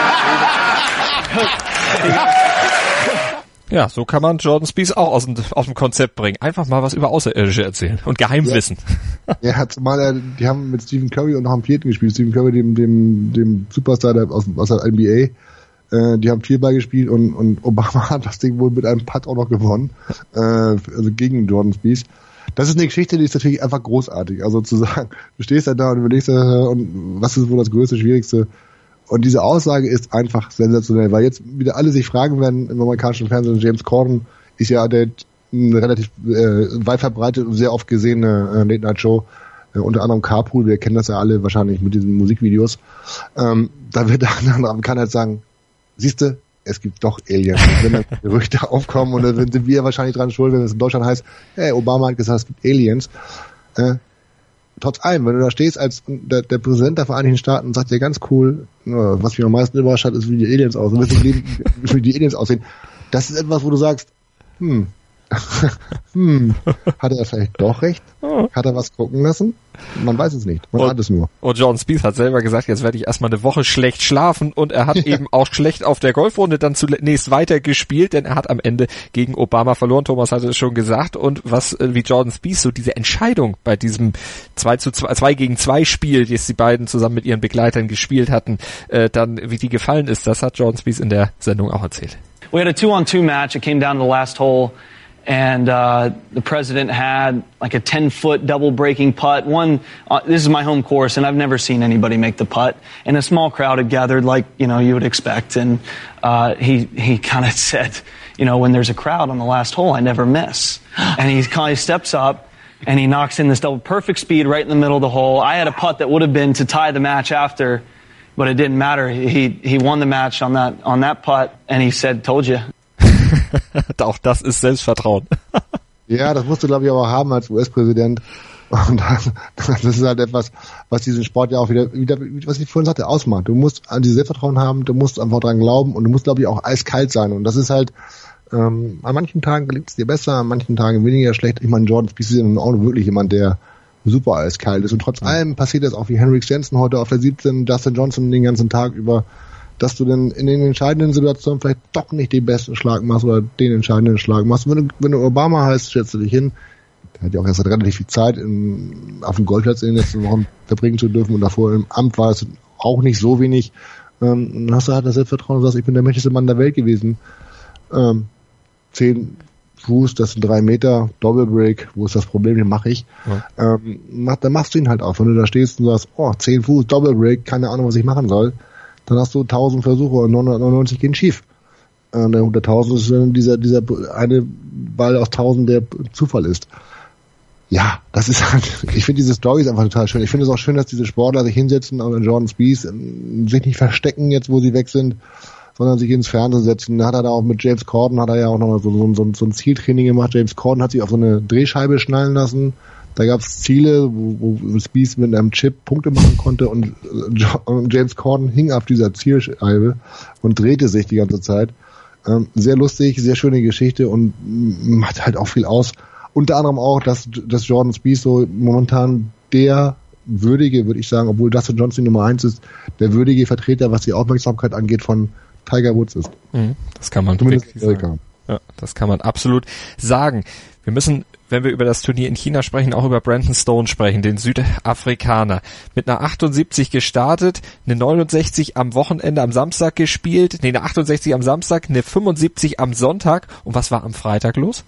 ja, so kann man Jordan Spieth auch aus dem, aus dem Konzept bringen. Einfach mal was über Außerirdische erzählen und Geheimwissen. Ja, er hat mal, die haben mit Stephen Curry und noch am vierten gespielt. Stephen Curry, dem, dem, dem Superstar der, aus, aus der N B A. Äh, die haben Vierball gespielt und, und Obama hat das Ding wohl mit einem Putt auch noch gewonnen. Äh, also gegen Jordan Spieth. Das ist eine Geschichte, die ist natürlich einfach großartig. Also zu sagen, du stehst da da und überlegst, äh, und was ist wohl das größte, schwierigste? Und diese Aussage ist einfach sensationell, weil jetzt wieder alle sich fragen werden im amerikanischen Fernsehen, James Corden ist ja der eine relativ äh, weit verbreitet und sehr oft gesehene äh, Late-Night-Show, äh, unter anderem Carpool, wir kennen das ja alle wahrscheinlich mit diesen Musikvideos. Ähm, da wird der andere kann halt sagen, siehste, es gibt doch Aliens. Und wenn dann Gerüchte aufkommen und dann sind wir wahrscheinlich dran schuld, wenn es in Deutschland heißt, hey, Obama hat gesagt, es gibt Aliens. Äh, Trotz allem, wenn du da stehst als der, der Präsident der Vereinigten Staaten und sagt dir ganz cool, was mich am meisten überrascht hat, ist, wie die Aliens aussehen, wie die Aliens aussehen. Das ist etwas, wo du sagst, hm, hm, hat er vielleicht doch recht? Hat er was gucken lassen? Man weiß es nicht. Man ahnt es nur. Und Jordan Spieth hat selber gesagt, jetzt werde ich erstmal eine Woche schlecht schlafen, und er hat ja. eben auch schlecht auf der Golfrunde dann zunächst weiter gespielt, denn er hat am Ende gegen Obama verloren. Thomas hatte es schon gesagt. Und was, wie Jordan Spieth so diese Entscheidung bei diesem zwei zu zwei, zwei gegen zwei Spiel, das die beiden zusammen mit ihren Begleitern gespielt hatten, äh, dann wie die gefallen ist, das hat Jordan Spieth in der Sendung auch erzählt. We had a two-on-two match. It came down to the last hole. And uh the president had like a ten-foot double-breaking putt. One, uh, this is my home course, and I've never seen anybody make the putt. And a small crowd had gathered, like, you know, you would expect. And uh he he kind of said, you know, when there's a crowd on the last hole, I never miss. And he kind of steps up, and he knocks in this double, perfect speed right in the middle of the hole. I had a putt that would have been to tie the match after, but it didn't matter. He he won the match on that on that putt, and he said, "Told you." Auch das ist Selbstvertrauen. Ja, das musst du, glaube ich, aber haben als U S-Präsident. Und das, das ist halt etwas, was diesen Sport ja auch wieder, wieder, was ich vorhin sagte, ausmacht. Du musst an dieses Selbstvertrauen haben, du musst einfach dran glauben und du musst, glaube ich, auch eiskalt sein. Und das ist halt, ähm, an manchen Tagen gelingt es dir besser, an manchen Tagen weniger schlecht. Ich meine, Jordan Spieth ist ja nun auch wirklich jemand, der super eiskalt ist. Und trotz allem passiert das auch wie Henrik Stenson heute auf der siebzehn, Dustin Johnson den ganzen Tag über, dass du dann in den entscheidenden Situationen vielleicht doch nicht den besten Schlag machst oder den entscheidenden Schlag machst. Wenn du, wenn du Obama heißt, stellst du dich hin. Der hat ja auch erst relativ viel Zeit in, auf dem Golfplatz in den letzten Wochen verbringen zu dürfen, und davor im Amt war es auch nicht so wenig. Ähm, dann hast du halt das Selbstvertrauen und sagst, ich bin der mächtigste Mann der Welt gewesen. Ähm, zehn Fuß, das sind drei Meter, Double Break, wo ist das Problem, den mache ich. Ja. Ähm, mach, dann machst du ihn halt auf. Wenn du da stehst und sagst, oh, zehn Fuß, Double Break, keine Ahnung, was ich machen soll, dann hast du tausend Versuche und neunhundertneunundneunzig gehen schief. Und der hunderttausend ist dann dieser, dieser eine Ball aus tausend, der Zufall ist. Ja, das ist halt, ich finde diese Story ist einfach total schön. Ich finde es auch schön, dass diese Sportler sich hinsetzen und Jordan Spieth sich nicht verstecken jetzt, wo sie weg sind, sondern sich ins Fernsehen setzen. Da hat er da auch mit James Corden, hat er ja auch nochmal so, so, so, so ein Zieltraining gemacht. James Corden hat sich auf so eine Drehscheibe schnallen lassen. Da gab es Ziele, wo, wo Spieth mit einem Chip Punkte machen konnte, und James Corden hing auf dieser Zielscheibe und drehte sich die ganze Zeit. Ähm, sehr lustig, sehr schöne Geschichte und macht halt auch viel aus. Unter anderem auch, dass, dass Jordan Spieth so momentan der würdige, würde ich sagen, obwohl Dustin Johnson Nummer eins ist, der würdige Vertreter, was die Aufmerksamkeit angeht, von Tiger Woods ist. Das kann man zumindest sagen. Ja, das kann man absolut sagen. Wir müssen, wenn wir über das Turnier in China sprechen, auch über Brandon Stone sprechen, den Südafrikaner. Mit einer achtundsiebzig gestartet, eine neunundsechzig am Wochenende, am Samstag gespielt, nee, eine achtundsechzig am Samstag, eine fünfundsiebzig am Sonntag. Und was war am Freitag los?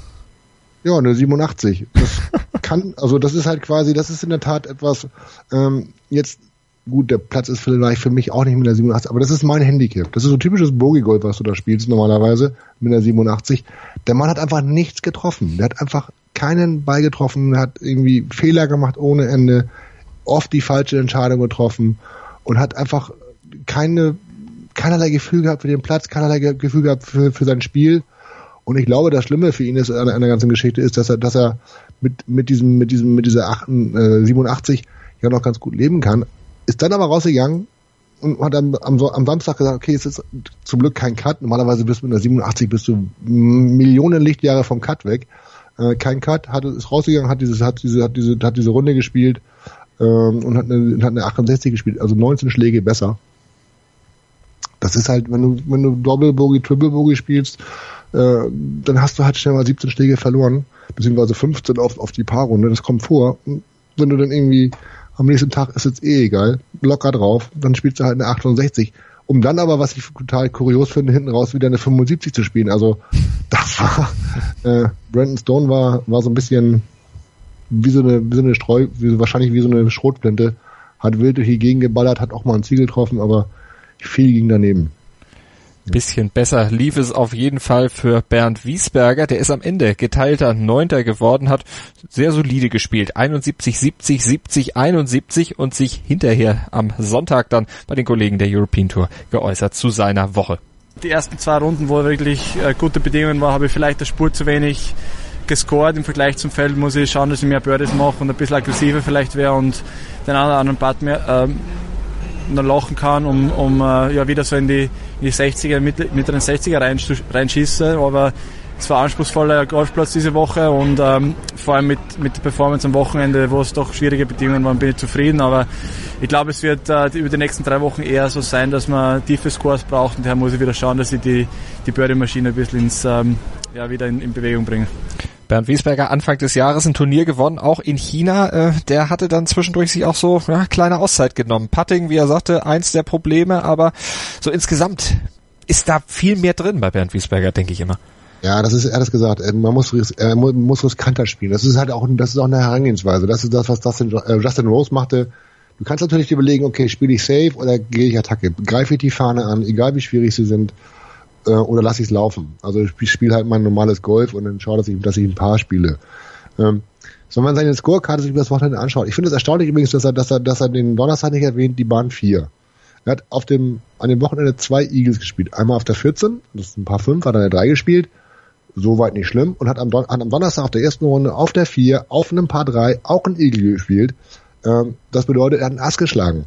Ja, eine siebenundachtzig. Das kann, also das ist halt quasi, das ist in der Tat etwas, ähm, jetzt, gut, der Platz ist vielleicht für mich auch nicht mit der siebenundachtzig, aber das ist mein Handicap. Das ist so ein typisches Bogey-Golf, was du da spielst normalerweise mit der siebenundachtzig. Der Mann hat einfach nichts getroffen. Der hat einfach keinen Ball getroffen, hat irgendwie Fehler gemacht ohne Ende, oft die falsche Entscheidung getroffen und hat einfach keine, keinerlei Gefühl gehabt für den Platz, keinerlei Gefühl gehabt für, für sein Spiel. Und ich glaube, das Schlimme für ihn ist an, an der ganzen Geschichte ist, dass er, dass er mit, mit diesem, mit diesem, mit dieser siebenundachtzig ja noch ganz gut leben kann. Ist dann aber rausgegangen und hat am, am, am Samstag gesagt, okay, es ist zum Glück kein Cut. Normalerweise bist du mit einer siebenundachtzig bist du Millionen Lichtjahre vom Cut weg. Äh, kein Cut, hat, ist rausgegangen, hat dieses, hat diese, hat diese, hat diese Runde gespielt ähm, und hat eine, hat eine achtundsechzig gespielt, also neunzehn Schläge besser. Das ist halt, wenn du, wenn du Double Bogey, Triple Bogey spielst, äh, dann hast du halt schnell mal siebzehn Schläge verloren, beziehungsweise fünfzehn auf, auf die Paarrunde. Das kommt vor. Und wenn du dann irgendwie am nächsten Tag ist jetzt eh egal, locker drauf, dann spielst du halt eine achtundsechzig. Um dann aber, was ich total kurios finde, hinten raus wieder eine fünfundsiebzig zu spielen. Also das war, äh, Brandon Stone war war so ein bisschen wie so eine, wie so eine Streu, wie, wahrscheinlich wie so eine Schrotflinte, hat wild durch die Gegend geballert, hat auch mal ein Ziel getroffen, aber viel ging daneben. Bisschen besser lief es auf jeden Fall für Bernd Wiesberger. Der ist am Ende geteilter Neunter geworden, hat sehr solide gespielt. einundsiebzig, siebzig, siebzig, einundsiebzig und sich hinterher am Sonntag dann bei den Kollegen der European Tour geäußert zu seiner Woche. Die ersten zwei Runden, wo wirklich äh, gute Bedingungen war, habe ich vielleicht der Spur zu wenig gescored. Im Vergleich zum Feld muss ich schauen, dass ich mehr Birdies mache und ein bisschen aggressiver vielleicht wäre und den einen oder anderen Putt mehr ähm, noch lachen kann, um, um äh, ja wieder so in die, in die sechziger, mit, mittleren sechziger reinschieße, aber es war ein anspruchsvoller Golfplatz diese Woche und ähm, vor allem mit, mit der Performance am Wochenende, wo es doch schwierige Bedingungen waren, bin ich zufrieden, aber ich glaube, es wird äh, über die nächsten drei Wochen eher so sein, dass man tiefe Scores braucht und daher muss ich wieder schauen, dass ich die, die Birdie-Maschine ein bisschen ins, ähm, ja, wieder in, in Bewegung bringe. Bernd Wiesberger Anfang des Jahres ein Turnier gewonnen, auch in China. Äh, der hatte dann zwischendurch sich auch so ja, kleine Auszeit genommen. Putting, wie er sagte, eins der Probleme, aber so insgesamt ist da viel mehr drin bei Bernd Wiesberger, denke ich immer. Ja, das ist ehrlich gesagt, man muss, er muss riskanter spielen. Das ist halt auch, das ist auch eine Herangehensweise. Das ist das, was Justin, äh, Justin Rose machte. Du kannst natürlich überlegen, okay, spiele ich safe oder gehe ich Attacke? Greife ich die Fahne an, egal wie schwierig sie sind, äh, oder lasse ich es laufen? Also ich spiele halt mein normales Golf und dann schaue, dass ich, dass ich ein Paar spiele. Ähm, so, wenn man seine Scorecard sich über das Wochenende anschaut. Ich finde es erstaunlich übrigens, dass er, dass er, dass er den Donnerstag nicht erwähnt, die Bahn vier. Er hat auf dem, an dem Wochenende zwei Eagles gespielt. Einmal auf der vierzehn, das ist ein Paar fünf, hat er eine drei gespielt. Soweit nicht schlimm. Und hat am, Don- am Donnerstag auf der ersten Runde auf der vier, auf einem Paar drei, auch ein Eagle gespielt. Ähm, das bedeutet, er hat einen Ass geschlagen.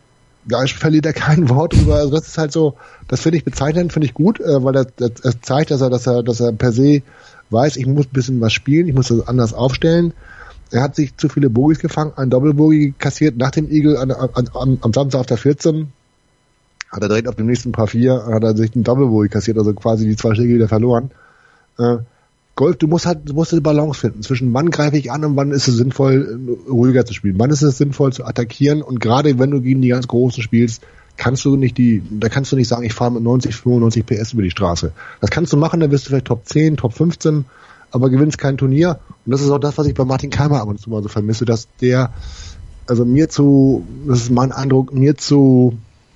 Da verliert er kein Wort drüber. Also das ist halt so, das finde ich bezeichnend, finde ich gut, äh, weil das, das, das zeigt, dass er, dass er, dass er per se weiß, ich muss ein bisschen was spielen, ich muss das anders aufstellen. Er hat sich zu viele Bogies gefangen, ein Doppelbogie kassiert nach dem Eagle an, an, an, am Samstag auf der vierzehn. Hat er direkt auf dem nächsten Paar vier, hat er sich einen Doppelbogie kassiert, also quasi die zwei Schläge wieder verloren. Äh, Golf, du musst halt, du musst eine Balance finden zwischen wann greife ich an und wann ist es sinnvoll, ruhiger zu spielen. Wann ist es sinnvoll zu attackieren und gerade wenn du gegen die ganz Großen spielst, kannst du nicht die, da kannst du nicht sagen, ich fahre mit neunzig, fünfundneunzig P S über die Straße. Das kannst du machen, dann wirst du vielleicht Top zehn, Top fünfzehn, aber gewinnst kein Turnier. Und das ist auch das, was ich bei Martin Keimer ab und zu mal so vermisse, dass der, also mir zu, das ist mein Eindruck, mir zu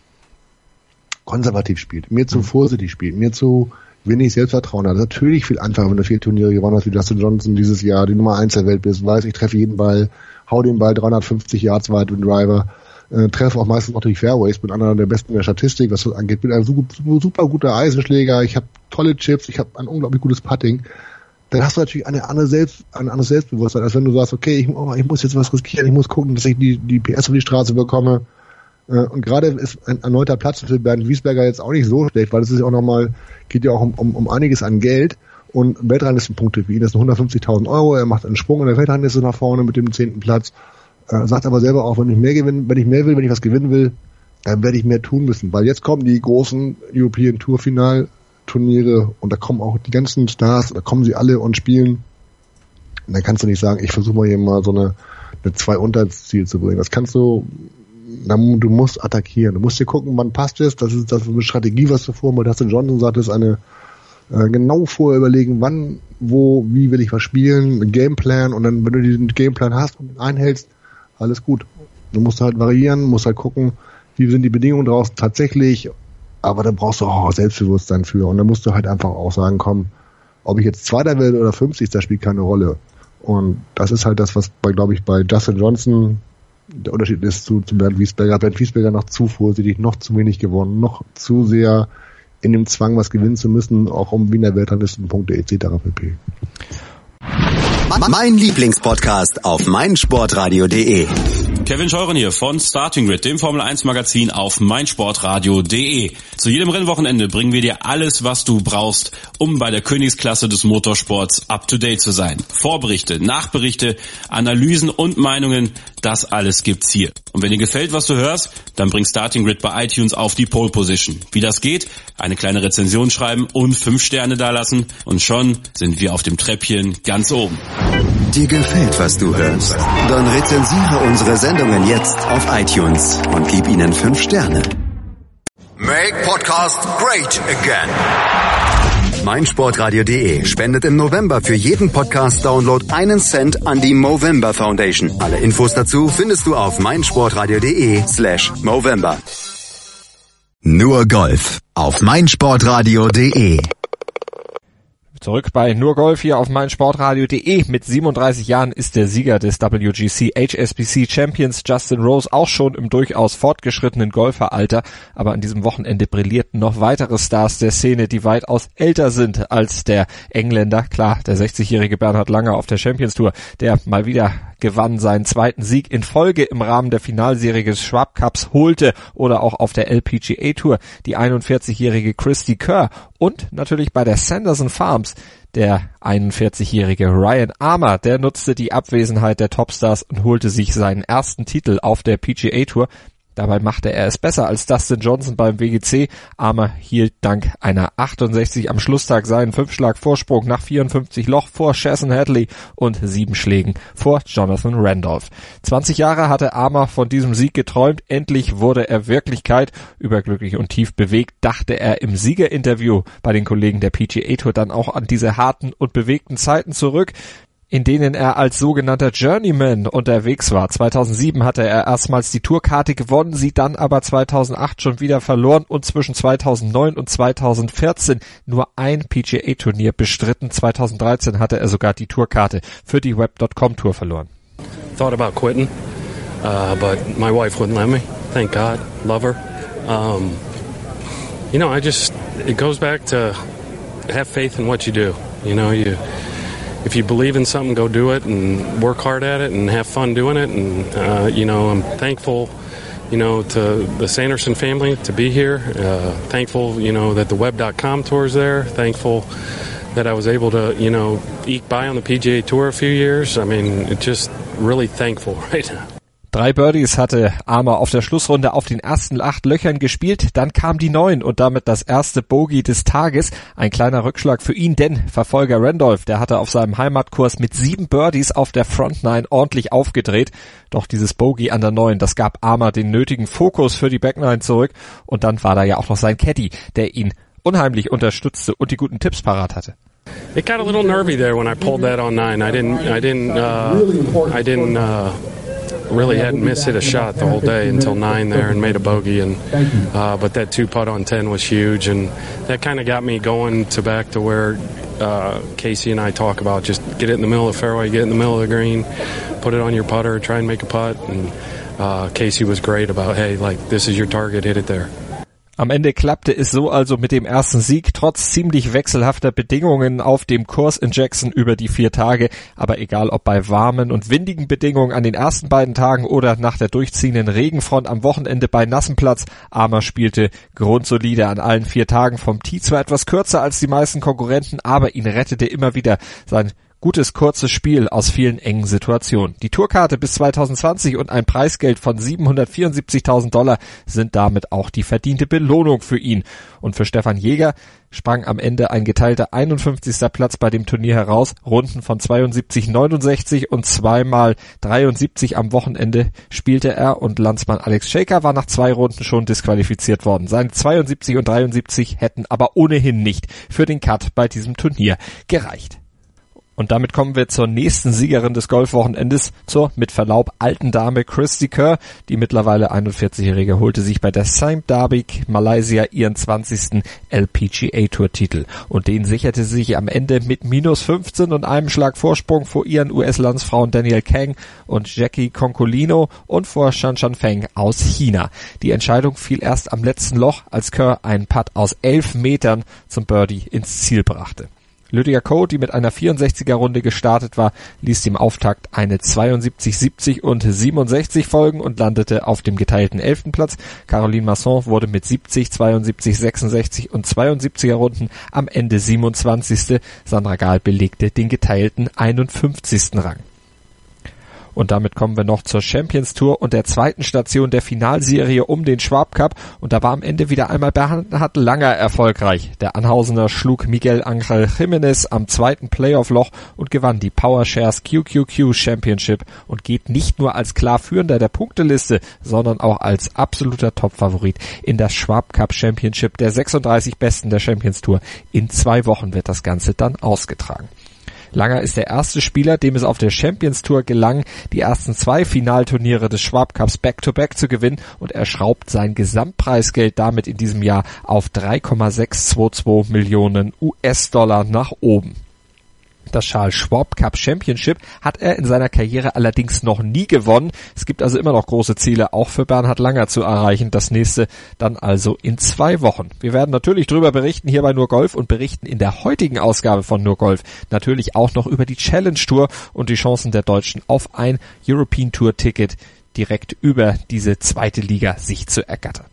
konservativ spielt, mir zu vorsichtig spielt, mir zu wenig Selbstvertrauen hat. Natürlich viel einfacher, wenn du viele Turniere gewonnen hast, wie Dustin Johnson dieses Jahr, die Nummer eins der Welt bist, weiß, ich treffe jeden Ball, hau den Ball dreihundertfünfzig Yards weit mit dem Driver, äh, treffe auch meistens auch die Fairways, bin einer der besten in der Statistik, was das angeht, bin ein super, super guter Eisenschläger, ich habe tolle Chips, ich habe ein unglaublich gutes Putting. Dann hast du natürlich eine andere Selbst, ein anderes Selbstbewusstsein, als wenn du sagst, okay, ich, oh, ich muss jetzt was riskieren, ich muss gucken, dass ich die, die P S auf die Straße bekomme. Und gerade ist ein erneuter Platz für Bernd Wiesberger jetzt auch nicht so schlecht, weil es ist ja auch nochmal, geht ja auch um, um, um einiges an Geld und Weltranglistenpunkte für ihn, das sind hundertfünfzigtausend Euro, er macht einen Sprung in der Weltrangliste nach vorne mit dem zehnten Platz, äh, sagt aber selber auch, wenn ich mehr gewinnen, wenn ich mehr will, wenn ich was gewinnen will, dann werde ich mehr tun müssen, weil jetzt kommen die großen European Tour Finalturniere und da kommen auch die ganzen Stars, da kommen sie alle und spielen und dann kannst du nicht sagen, ich versuche mal hier mal so eine, eine zwei unter ins Ziel zu bringen, das kannst du. Du musst attackieren. Du musst dir gucken, wann passt es. Das ist das ist eine Strategie, was du vorhin bei Dustin Johnson sagtest, eine äh, genau vorher überlegen, wann, wo, wie will ich was spielen, ein Gameplan und dann, wenn du diesen Gameplan hast und einhältst, alles gut. Du musst halt variieren, musst halt gucken, wie sind die Bedingungen draußen tatsächlich, aber da brauchst du auch Selbstbewusstsein für und dann musst du halt einfach auch sagen, komm, ob ich jetzt Zweiter werde oder fünfzigster spielt keine Rolle. Und das ist halt das, was bei, glaube ich, bei Justin Johnson der Unterschied ist zu, zu Bernd Wiesberger. Bernd Wiesberger noch zu vorsichtig, noch zu wenig gewonnen, noch zu sehr in dem Zwang, was gewinnen zu müssen, auch um Wiener Weltranglistenpunkte et cetera pp. Mein Lieblingspodcast auf meinsportradio punkt de. Kevin Scheuren hier von Starting Grid, dem Formel eins Magazin auf meinsportradio punkt de. Zu jedem Rennwochenende bringen wir dir alles, was du brauchst, um bei der Königsklasse des Motorsports up to date zu sein. Vorberichte, Nachberichte, Analysen und Meinungen, das alles gibt's hier. Und wenn dir gefällt, was du hörst, dann bring Starting Grid bei iTunes auf die Pole Position. Wie das geht? Eine kleine Rezension schreiben und fünf Sterne dalassen und schon sind wir auf dem Treppchen ganz oben. Dir gefällt, was du hörst? Dann rezensiere unsere Sendungen jetzt auf iTunes und gib ihnen fünf Sterne. Make Podcast great again. meinsportradio punkt de spendet im November für jeden Podcast-Download einen Cent an die Movember Foundation. Alle Infos dazu findest du auf meinsportradio punkt de slash Movember. Nur Golf auf meinsportradio punkt de. Zurück bei Nur Golf hier auf meinsportradio punkt de. Mit siebenunddreißig Jahren ist der Sieger des W G C H S B C Champions Justin Rose auch schon im durchaus fortgeschrittenen Golferalter. Aber an diesem Wochenende brillierten noch weitere Stars der Szene, die weitaus älter sind als der Engländer. Klar, der sechzigjährige Bernhard Langer auf der Champions Tour, der mal wieder gewann, seinen zweiten Sieg in Folge im Rahmen der Finalserie des Schwab Cups holte, oder auch auf der L P G A Tour die einundvierzigjährige Christy Kerr und natürlich bei der Sanderson Farms der einundvierzigjährige Ryan Armour, der nutzte die Abwesenheit der Topstars und holte sich seinen ersten Titel auf der P G A Tour. Dabei machte er es besser als Dustin Johnson beim W G C. Armour hielt dank einer achtundsechzig am Schlusstag seinen Fünfschlag-Vorsprung nach vierundfünfzig Loch vor Chasson Hadley und sieben Schlägen vor Jonathan Randolph. zwanzig Jahre hatte Armour von diesem Sieg geträumt. Endlich wurde er Wirklichkeit. Überglücklich und tief bewegt dachte er im Siegerinterview bei den Kollegen der P G A Tour dann auch an diese harten und bewegten Zeiten zurück, in denen er als sogenannter Journeyman unterwegs war. zweitausendsieben hatte er erstmals die Tourkarte gewonnen, sie dann aber zweitausendacht schon wieder verloren und zwischen zweitausendneun und zweitausendvierzehn nur ein P G A Turnier bestritten. zweitausenddreizehn hatte er sogar die Tourkarte für die Web Punkt com Tour verloren. Thought about quitting, uh, but my wife wouldn't let me. Thank God, love her. Um, you know, I just, it goes back to have faith in what you do. You know, you if you believe in something, go do it and work hard at it and have fun doing it. And, uh, you know, I'm thankful, you know, to the Sanderson family to be here. Uh, thankful, you know, that the Web Punkt com tour is there. Thankful that I was able to, you know, eke by on the P G A Tour a few years. I mean, it's just really thankful right now. Drei Birdies hatte Armour auf der Schlussrunde auf den ersten acht Löchern gespielt, dann kam die neun und damit das erste Bogey des Tages. Ein kleiner Rückschlag für ihn, denn Verfolger Randolph, der hatte auf seinem Heimatkurs mit sieben Birdies auf der Front Nine ordentlich aufgedreht. Doch dieses Bogey an der neun, das gab Armour den nötigen Fokus für die Back Nine zurück und dann war da ja auch noch sein Caddy, der ihn unheimlich unterstützte und die guten Tipps parat hatte. It got a little nervy there when I pulled that on nine. I didn't, I didn't, uh, I didn't, uh, really hadn't missed hit a shot the whole day until nine there and made a bogey, and uh, but that two putt on ten was huge, and that kind of got me going to back to where uh, Casey and I talk about just get it in the middle of the fairway, get it in the middle of the green, put it on your putter, try and make a putt, and uh, Casey was great about, hey, like this is your target, hit it there. Am Ende klappte es so also mit dem ersten Sieg, trotz ziemlich wechselhafter Bedingungen auf dem Kurs in Jackson über die vier Tage. Aber egal ob bei warmen und windigen Bedingungen an den ersten beiden Tagen oder nach der durchziehenden Regenfront am Wochenende bei nassem Platz, Armour spielte grundsolide an allen vier Tagen vom Tee, zwar etwas kürzer als die meisten Konkurrenten, aber ihn rettete immer wieder sein gutes, kurzes Spiel aus vielen engen Situationen. Die Tourkarte bis zweitausendzwanzig und ein Preisgeld von siebenhundertvierundsiebzigtausend Dollar sind damit auch die verdiente Belohnung für ihn. Und für Stefan Jäger sprang am Ende ein geteilter einundfünfzigster Platz bei dem Turnier heraus. Runden von zweiundsiebzig, neunundsechzig und zweimal dreiundsiebzig am Wochenende spielte er und Landsmann Alex Shaker war nach zwei Runden schon disqualifiziert worden. Seine zweiundsiebzig und dreiundsiebzig hätten aber ohnehin nicht für den Cut bei diesem Turnier gereicht. Und damit kommen wir zur nächsten Siegerin des Golfwochenendes, zur mit Verlaub alten Dame Cristie Kerr. Die mittlerweile einundvierzigjährige holte sich bei der Sime Darby Malaysia ihren zwanzigsten L P G A Tour Titel. Und den sicherte sie sich am Ende mit minus fünfzehn und einem Schlag Vorsprung vor ihren U S-Landsfrauen Danielle Kang und Jackie Concolino und vor Shan Shan Feng aus China. Die Entscheidung fiel erst am letzten Loch, als Kerr einen Putt aus elf Metern zum Birdie ins Ziel brachte. Lydia Ko, die mit einer vierundsechziger Runde gestartet war, ließ dem Auftakt eine zweiundsiebzig siebzig und siebenundsechzig folgen und landete auf dem geteilten elften Platz. Caroline Masson wurde mit siebzig, zweiundsiebzig, sechsundsechzig und zweiundsiebziger Runden am Ende siebenundzwanzigste Sandra Gahl belegte den geteilten einundfünfzigsten Rang. Und damit kommen wir noch zur Champions Tour und der zweiten Station der Finalserie um den Schwab Cup. Und da war am Ende wieder einmal Bernhard Langer erfolgreich. Der Anhausener schlug Miguel Angel Jimenez am zweiten Playoff-Loch und gewann die PowerShares Q Q Q Championship und geht nicht nur als klar Führender der Punkteliste, sondern auch als absoluter Topfavorit in das Schwab Cup Championship der sechsunddreißig Besten der Champions Tour. In zwei Wochen wird das Ganze dann ausgetragen. Langer ist der erste Spieler, dem es auf der Champions Tour gelang, die ersten zwei Finalturniere des Schwab Cups Back-to-Back zu gewinnen, und er schraubt sein Gesamtpreisgeld damit in diesem Jahr auf drei Komma sechshundertzweiundzwanzig Millionen U S-Dollar nach oben. Das Charles Schwab Cup Championship hat er in seiner Karriere allerdings noch nie gewonnen. Es gibt also immer noch große Ziele, auch für Bernhard Langer zu erreichen. Das nächste dann also in zwei Wochen. Wir werden natürlich drüber berichten hier bei Nur Golf und berichten in der heutigen Ausgabe von Nur Golf natürlich auch noch über die Challenge Tour und die Chancen der Deutschen auf ein European Tour Ticket direkt über diese zweite Liga sich zu ergattern.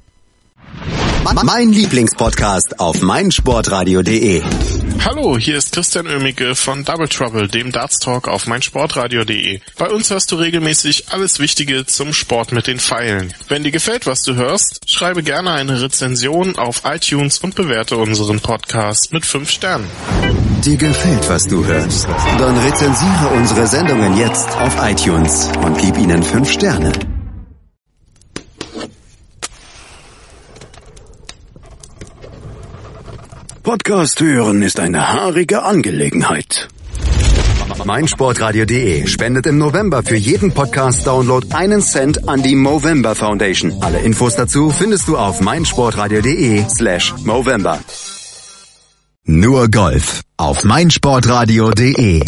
Mein Lieblingspodcast auf meinsportradio punkt de. Hallo, hier ist Christian Oemicke von Double Trouble, dem Darts Talk auf meinsportradio punkt de. Bei uns hörst du regelmäßig alles Wichtige zum Sport mit den Pfeilen. Wenn dir gefällt, was du hörst, schreibe gerne eine Rezension auf iTunes und bewerte unseren Podcast mit fünf Sternen. Dir gefällt, was du hörst? Dann rezensiere unsere Sendungen jetzt auf iTunes und gib ihnen fünf Sterne. Podcast hören ist eine haarige Angelegenheit. meinsportradio punkt de spendet im November für jeden Podcast-Download einen Cent an die Movember Foundation. Alle Infos dazu findest du auf meinsportradio punkt de slash Movember. Nur Golf auf meinsportradio punkt de.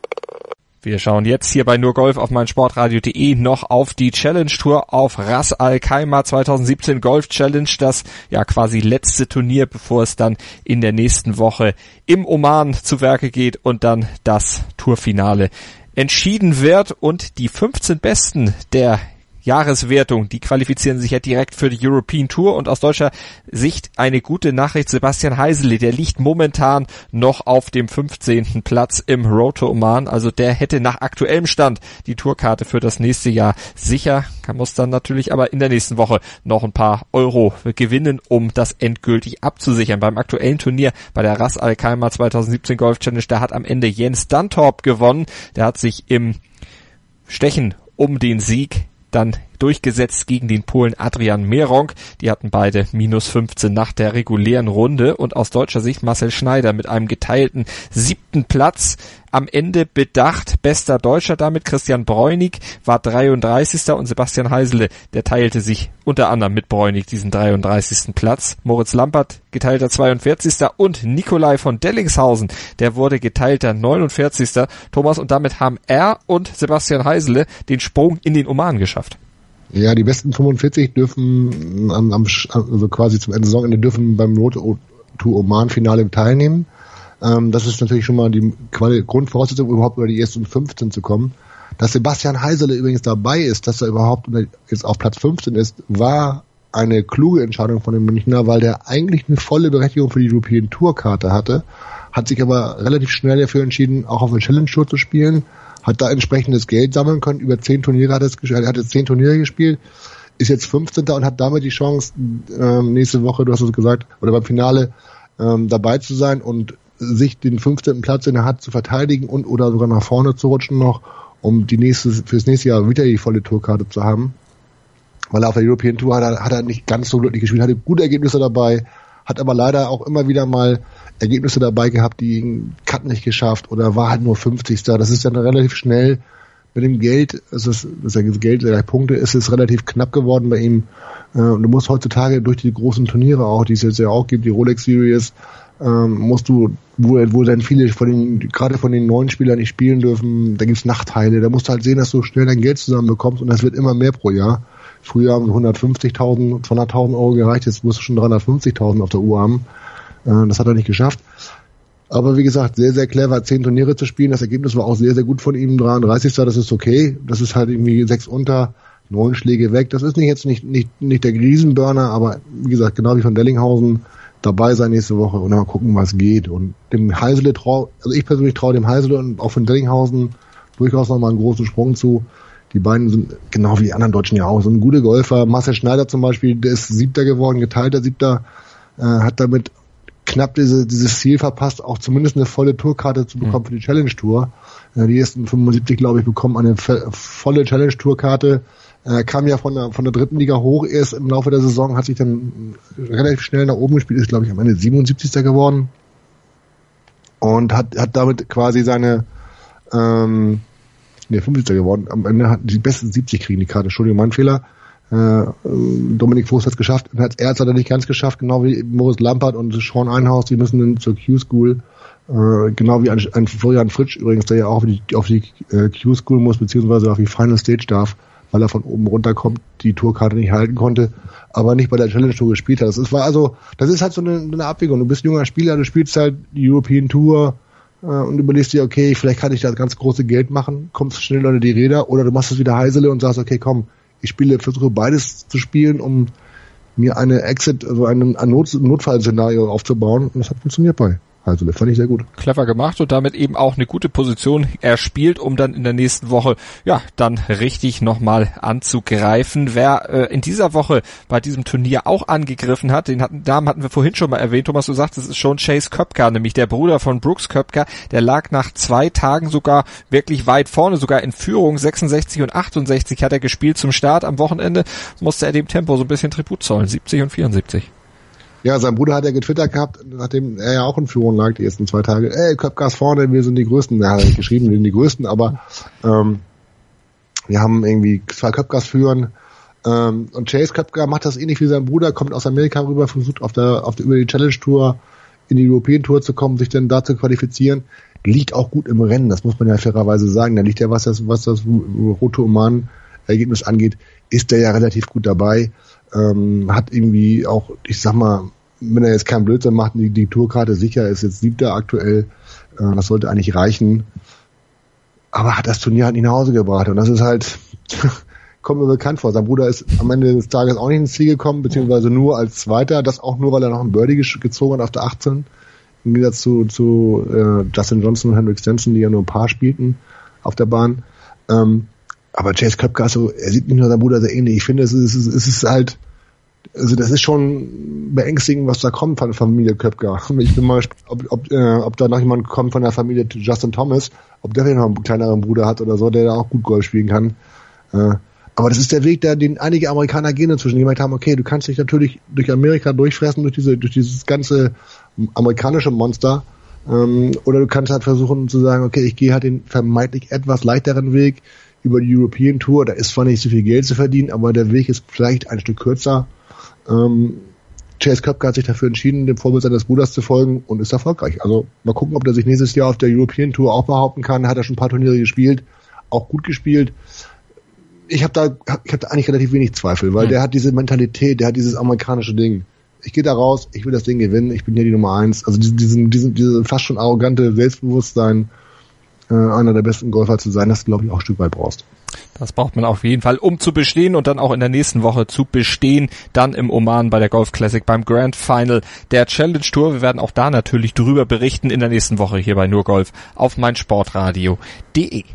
Wir schauen jetzt hier bei Nur Golf auf meinsportradio punkt de noch auf die Challenge Tour, auf Ras Al Khaimah zwanzig siebzehn Golf Challenge, das ja quasi letzte Turnier, bevor es dann in der nächsten Woche im Oman zu Werke geht und dann das Tourfinale entschieden wird. Und die fünfzehn Besten der Jahreswertung, die qualifizieren sich ja direkt für die European Tour, und aus deutscher Sicht eine gute Nachricht: Sebastian Heisele, der liegt momentan noch auf dem fünfzehnten Platz im Road to Oman, also der hätte nach aktuellem Stand die Tourkarte für das nächste Jahr sicher, kann muss dann natürlich aber in der nächsten Woche noch ein paar Euro gewinnen, um das endgültig abzusichern. Beim aktuellen Turnier bei der Ras Al Khaimah zwanzig siebzehn Golf Challenge, da hat am Ende Jens Dantorp gewonnen, der hat sich im Stechen um den Sieg dann durchgesetzt gegen den Polen Adrian Meronk. Die hatten beide minus fünfzehn nach der regulären Runde, und aus deutscher Sicht Marcel Schneider mit einem geteilten siebten Platz am Ende bedacht. Bester Deutscher damit Christian Bräunig war dreiunddreißigster und Sebastian Heisele, der teilte sich unter anderem mit Bräunig diesen dreiunddreißigsten Platz. Moritz Lampert geteilter zweiundvierzigster und Nikolai von Dellingshausen, der wurde geteilter neunundvierzigster Thomas, und damit haben er und Sebastian Heisele den Sprung in den Oman geschafft. Ja, die besten fünfundvierzig dürfen am, am also quasi zum Ende Saisonende dürfen beim Road to Oman Finale teilnehmen. Ähm, das ist natürlich schon mal die Quali- Grundvoraussetzung, um überhaupt über die ersten fünfzehn zu kommen. Dass Sebastian Heisele übrigens dabei ist, dass er überhaupt jetzt auf Platz fünfzehn ist, war eine kluge Entscheidung von dem Münchner, weil der eigentlich eine volle Berechtigung für die European Tour Karte hatte, hat sich aber relativ schnell dafür entschieden, auch auf eine Challenge Tour zu spielen, hat da entsprechendes Geld sammeln können, über zehn Turniere hat er, er hat jetzt zehn Turniere gespielt, ist jetzt fünfzehnter und hat damit die Chance, ähm, nächste Woche, du hast es gesagt, oder beim Finale ähm, dabei zu sein und sich den fünfzehnten Platz, den er hat, zu verteidigen und oder sogar nach vorne zu rutschen noch, um die nächste, fürs nächste Jahr wieder die volle Tourkarte zu haben. Weil er auf der European Tour hat er, hat er nicht ganz so glücklich gespielt, hatte gute Ergebnisse dabei, hat aber leider auch immer wieder mal Ergebnisse dabei gehabt, die Cut nicht geschafft oder war halt nur fünfzigster. Das ist dann relativ schnell mit dem Geld, es ist, das Geld der Punkte, ist es relativ knapp geworden bei ihm. Und du musst heutzutage durch die großen Turniere auch, die es jetzt ja auch gibt, die Rolex Series, ähm, musst du, wo, wo dann viele von den, gerade von den neuen Spielern nicht spielen dürfen, da gibt's Nachteile, da musst du halt sehen, dass du schnell dein Geld zusammenbekommst und das wird immer mehr pro Jahr. Früher haben hundertfünfzigtausend, zweihunderttausend Euro gereicht, jetzt musst du schon dreihundertfünfzigtausend auf der Uhr haben. Äh, das hat er nicht geschafft. Aber wie gesagt, sehr, sehr clever, zehn Turniere zu spielen. Das Ergebnis war auch sehr, sehr gut von ihm. dreiunddreißigster Das ist okay. Das ist halt irgendwie sechs unter, neun Schläge weg. Das ist nicht jetzt nicht, nicht, nicht der Riesenburner, aber wie gesagt, genau wie von Dellinghausen, dabei sein nächste Woche und dann mal gucken, was geht. Und dem Heisele trau, also ich persönlich traue dem Heisele und auch von Dellinghausen durchaus nochmal einen großen Sprung zu. Die beiden sind, genau wie die anderen Deutschen ja auch, so ein guter Golfer. Marcel Schneider zum Beispiel, der ist Siebter geworden, geteilter Siebter, äh, hat damit knapp diese, dieses Ziel verpasst, auch zumindest eine volle Tourkarte zu bekommen mhm. für die Challenge Tour. Äh, die ersten fünfundsiebzig, glaube ich, bekommen eine volle Challenge Tourkarte. Äh, kam ja von der, von der dritten Liga hoch erst im Laufe der Saison, hat sich dann relativ schnell nach oben gespielt, ist, glaube ich, am Ende siebenundsiebzigster geworden. Und hat, hat damit quasi seine, ähm, ne, fünfzigster geworden. Am Ende hatten die besten siebzig kriegen die Karte. Entschuldigung, mein Fehler. Äh, Dominik Voß hat es geschafft, er hat es leider nicht ganz geschafft, genau wie Moritz Lampert und Sean Einhaus, die müssen dann zur Q-School, äh, genau wie ein, ein Florian Fritsch übrigens, der ja auch auf die, auf die äh, Q-School muss, beziehungsweise auf die Final Stage darf, weil er von oben runterkommt, die Tourkarte nicht halten konnte, aber nicht bei der Challenge Tour gespielt hat. Das ist, war also, das ist halt so eine, eine Abwägung. Du bist ein junger Spieler, du spielst halt die European Tour äh, und überlegst dir, okay, vielleicht kann ich das ganz große Geld machen, kommst schnell unter die Räder, oder du machst es wieder Heisele und sagst, okay, komm, ich spiele, versuche beides zu spielen, um mir eine Exit, also ein, ein Not, Notfallszenario aufzubauen. Und das hat funktioniert bei Also, das fand ich sehr gut. Clever gemacht und damit eben auch eine gute Position erspielt, um dann in der nächsten Woche, ja, dann richtig nochmal anzugreifen. Wer äh, in dieser Woche bei diesem Turnier auch angegriffen hat, den hatten, Namen hatten wir vorhin schon mal erwähnt, Thomas, du sagst, es ist schon Chase Koepka, nämlich der Bruder von Brooks Koepka, der lag nach zwei Tagen sogar wirklich weit vorne, sogar in Führung, sechsundsechzig und achtundsechzig hat er gespielt zum Start. Am Wochenende musste er dem Tempo so ein bisschen Tribut zollen, siebzig und vierundsiebzig. Ja, sein Bruder hat ja getwittert gehabt, nachdem er ja auch in Führung lag die ersten zwei Tage. Ey, Koepkas vorne, wir sind die Größten. Er hat geschrieben, wir sind die Größten, aber ähm, wir haben irgendwie zwei Koepkas führen. Ähm, und Chase Koepka macht das ähnlich wie sein Bruder, kommt aus Amerika rüber, versucht auf der, auf der über die Challenge Tour in die European Tour zu kommen, sich dann da zu qualifizieren. Liegt auch gut im Rennen, das muss man ja fairerweise sagen. Da liegt ja, was das, was das Rote Oman Ergebnis angeht, ist der ja relativ gut dabei. Ähm, hat irgendwie auch, ich sag mal, wenn er jetzt keinen Blödsinn macht, die, die Tourkarte sicher, ist jetzt siebter aktuell, äh, das sollte eigentlich reichen, aber hat das Turnier halt nicht nach Hause gebracht und das ist halt, kommt mir bekannt vor. Sein Bruder ist am Ende des Tages auch nicht ins Ziel gekommen, beziehungsweise nur als Zweiter, das auch nur, weil er noch einen Birdie ge- gezogen hat auf der achtzehn, im Gegensatz zu, zu äh, Justin Johnson und Henrik Stenson, die ja nur ein paar spielten auf der Bahn. Ähm, Aber Chase Koepka, so, er sieht nicht nur sein Bruder sehr ähnlich. Ich finde, es ist, es ist halt, also das ist schon beängstigend, was da kommt von der Familie Koepka. Ich bin mal gespannt, ob, ob, äh, ob da noch jemand kommt von der Familie Justin Thomas, ob der vielleicht noch einen kleineren Bruder hat oder so, der da auch gut Golf spielen kann. Äh, aber das ist der Weg, der den einige Amerikaner gehen inzwischen, die gemerkt haben, okay, du kannst dich natürlich durch Amerika durchfressen, durch diese, durch dieses ganze amerikanische Monster. Ähm, oder du kannst halt versuchen zu sagen, okay, ich gehe halt den vermeintlich etwas leichteren Weg über die European Tour. Da ist zwar nicht so viel Geld zu verdienen, aber der Weg ist vielleicht ein Stück kürzer. Ähm, Chase Koepka hat sich dafür entschieden, dem Vorbild seines Bruders zu folgen und ist erfolgreich. Also mal gucken, ob der sich nächstes Jahr auf der European Tour auch behaupten kann. Hat er schon ein paar Turniere gespielt, auch gut gespielt. Ich habe da, ich habe da eigentlich relativ wenig Zweifel, weil mhm. der hat diese Mentalität, der hat dieses amerikanische Ding. Ich gehe da raus, ich will das Ding gewinnen, ich bin hier die Nummer eins. Also diesen, diesen, diesen, diese fast schon arrogante Selbstbewusstsein, äh, einer der besten Golfer zu sein, das glaube ich auch ein Stück weit brauchst. Das braucht man auf jeden Fall, um zu bestehen und dann auch in der nächsten Woche zu bestehen, dann im Oman bei der Golf Classic beim Grand Final der Challenge Tour. Wir werden auch da natürlich drüber berichten in der nächsten Woche hier bei Nur Golf auf meinsportradio punkt de.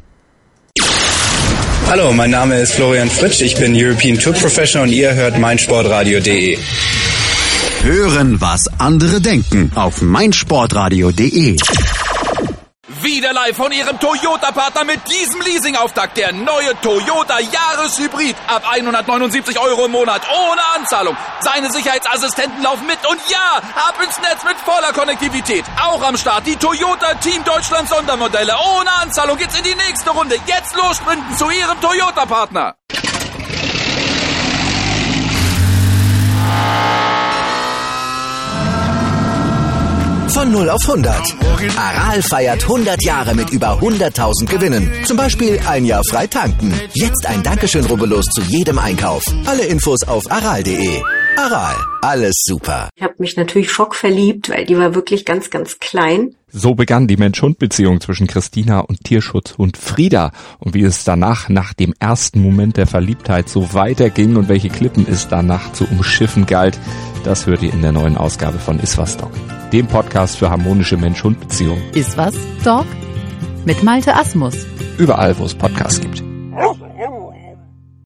Hallo, mein Name ist Florian Fritsch, ich bin European Tour Professional und ihr hört meinsportradio punkt de. Hören, was andere denken auf meinsportradio punkt de. Wieder live von Ihrem Toyota-Partner mit diesem Leasing-Auftakt. Der neue Toyota Jahreshybrid. Ab hundertneunundsiebzig Euro im Monat. Ohne Anzahlung. Seine Sicherheitsassistenten laufen mit. Und ja, ab ins Netz mit voller Konnektivität. Auch am Start die Toyota Team Deutschland Sondermodelle. Ohne Anzahlung geht's in die nächste Runde. Jetzt los sprinten zu Ihrem Toyota-Partner. Von null auf hundert. Aral feiert hundert Jahre mit über hunderttausend Gewinnen. Zum Beispiel ein Jahr frei tanken. Jetzt ein Dankeschön, rubbellos zu jedem Einkauf. Alle Infos auf aral punkt de. Aral, alles super. Ich habe mich natürlich schockverliebt, weil die war wirklich ganz, ganz klein. So begann die Mensch-Hund-Beziehung zwischen Christina und Tierschutzhund Frieda. Und wie es danach, nach dem ersten Moment der Verliebtheit, so weiterging und welche Klippen es danach zu umschiffen galt, das hört ihr in der neuen Ausgabe von Iswas Dog, dem Podcast für harmonische Mensch-Hund-Beziehungen. Iswas Dog? Mit Malte Asmus. Überall, wo es Podcasts gibt.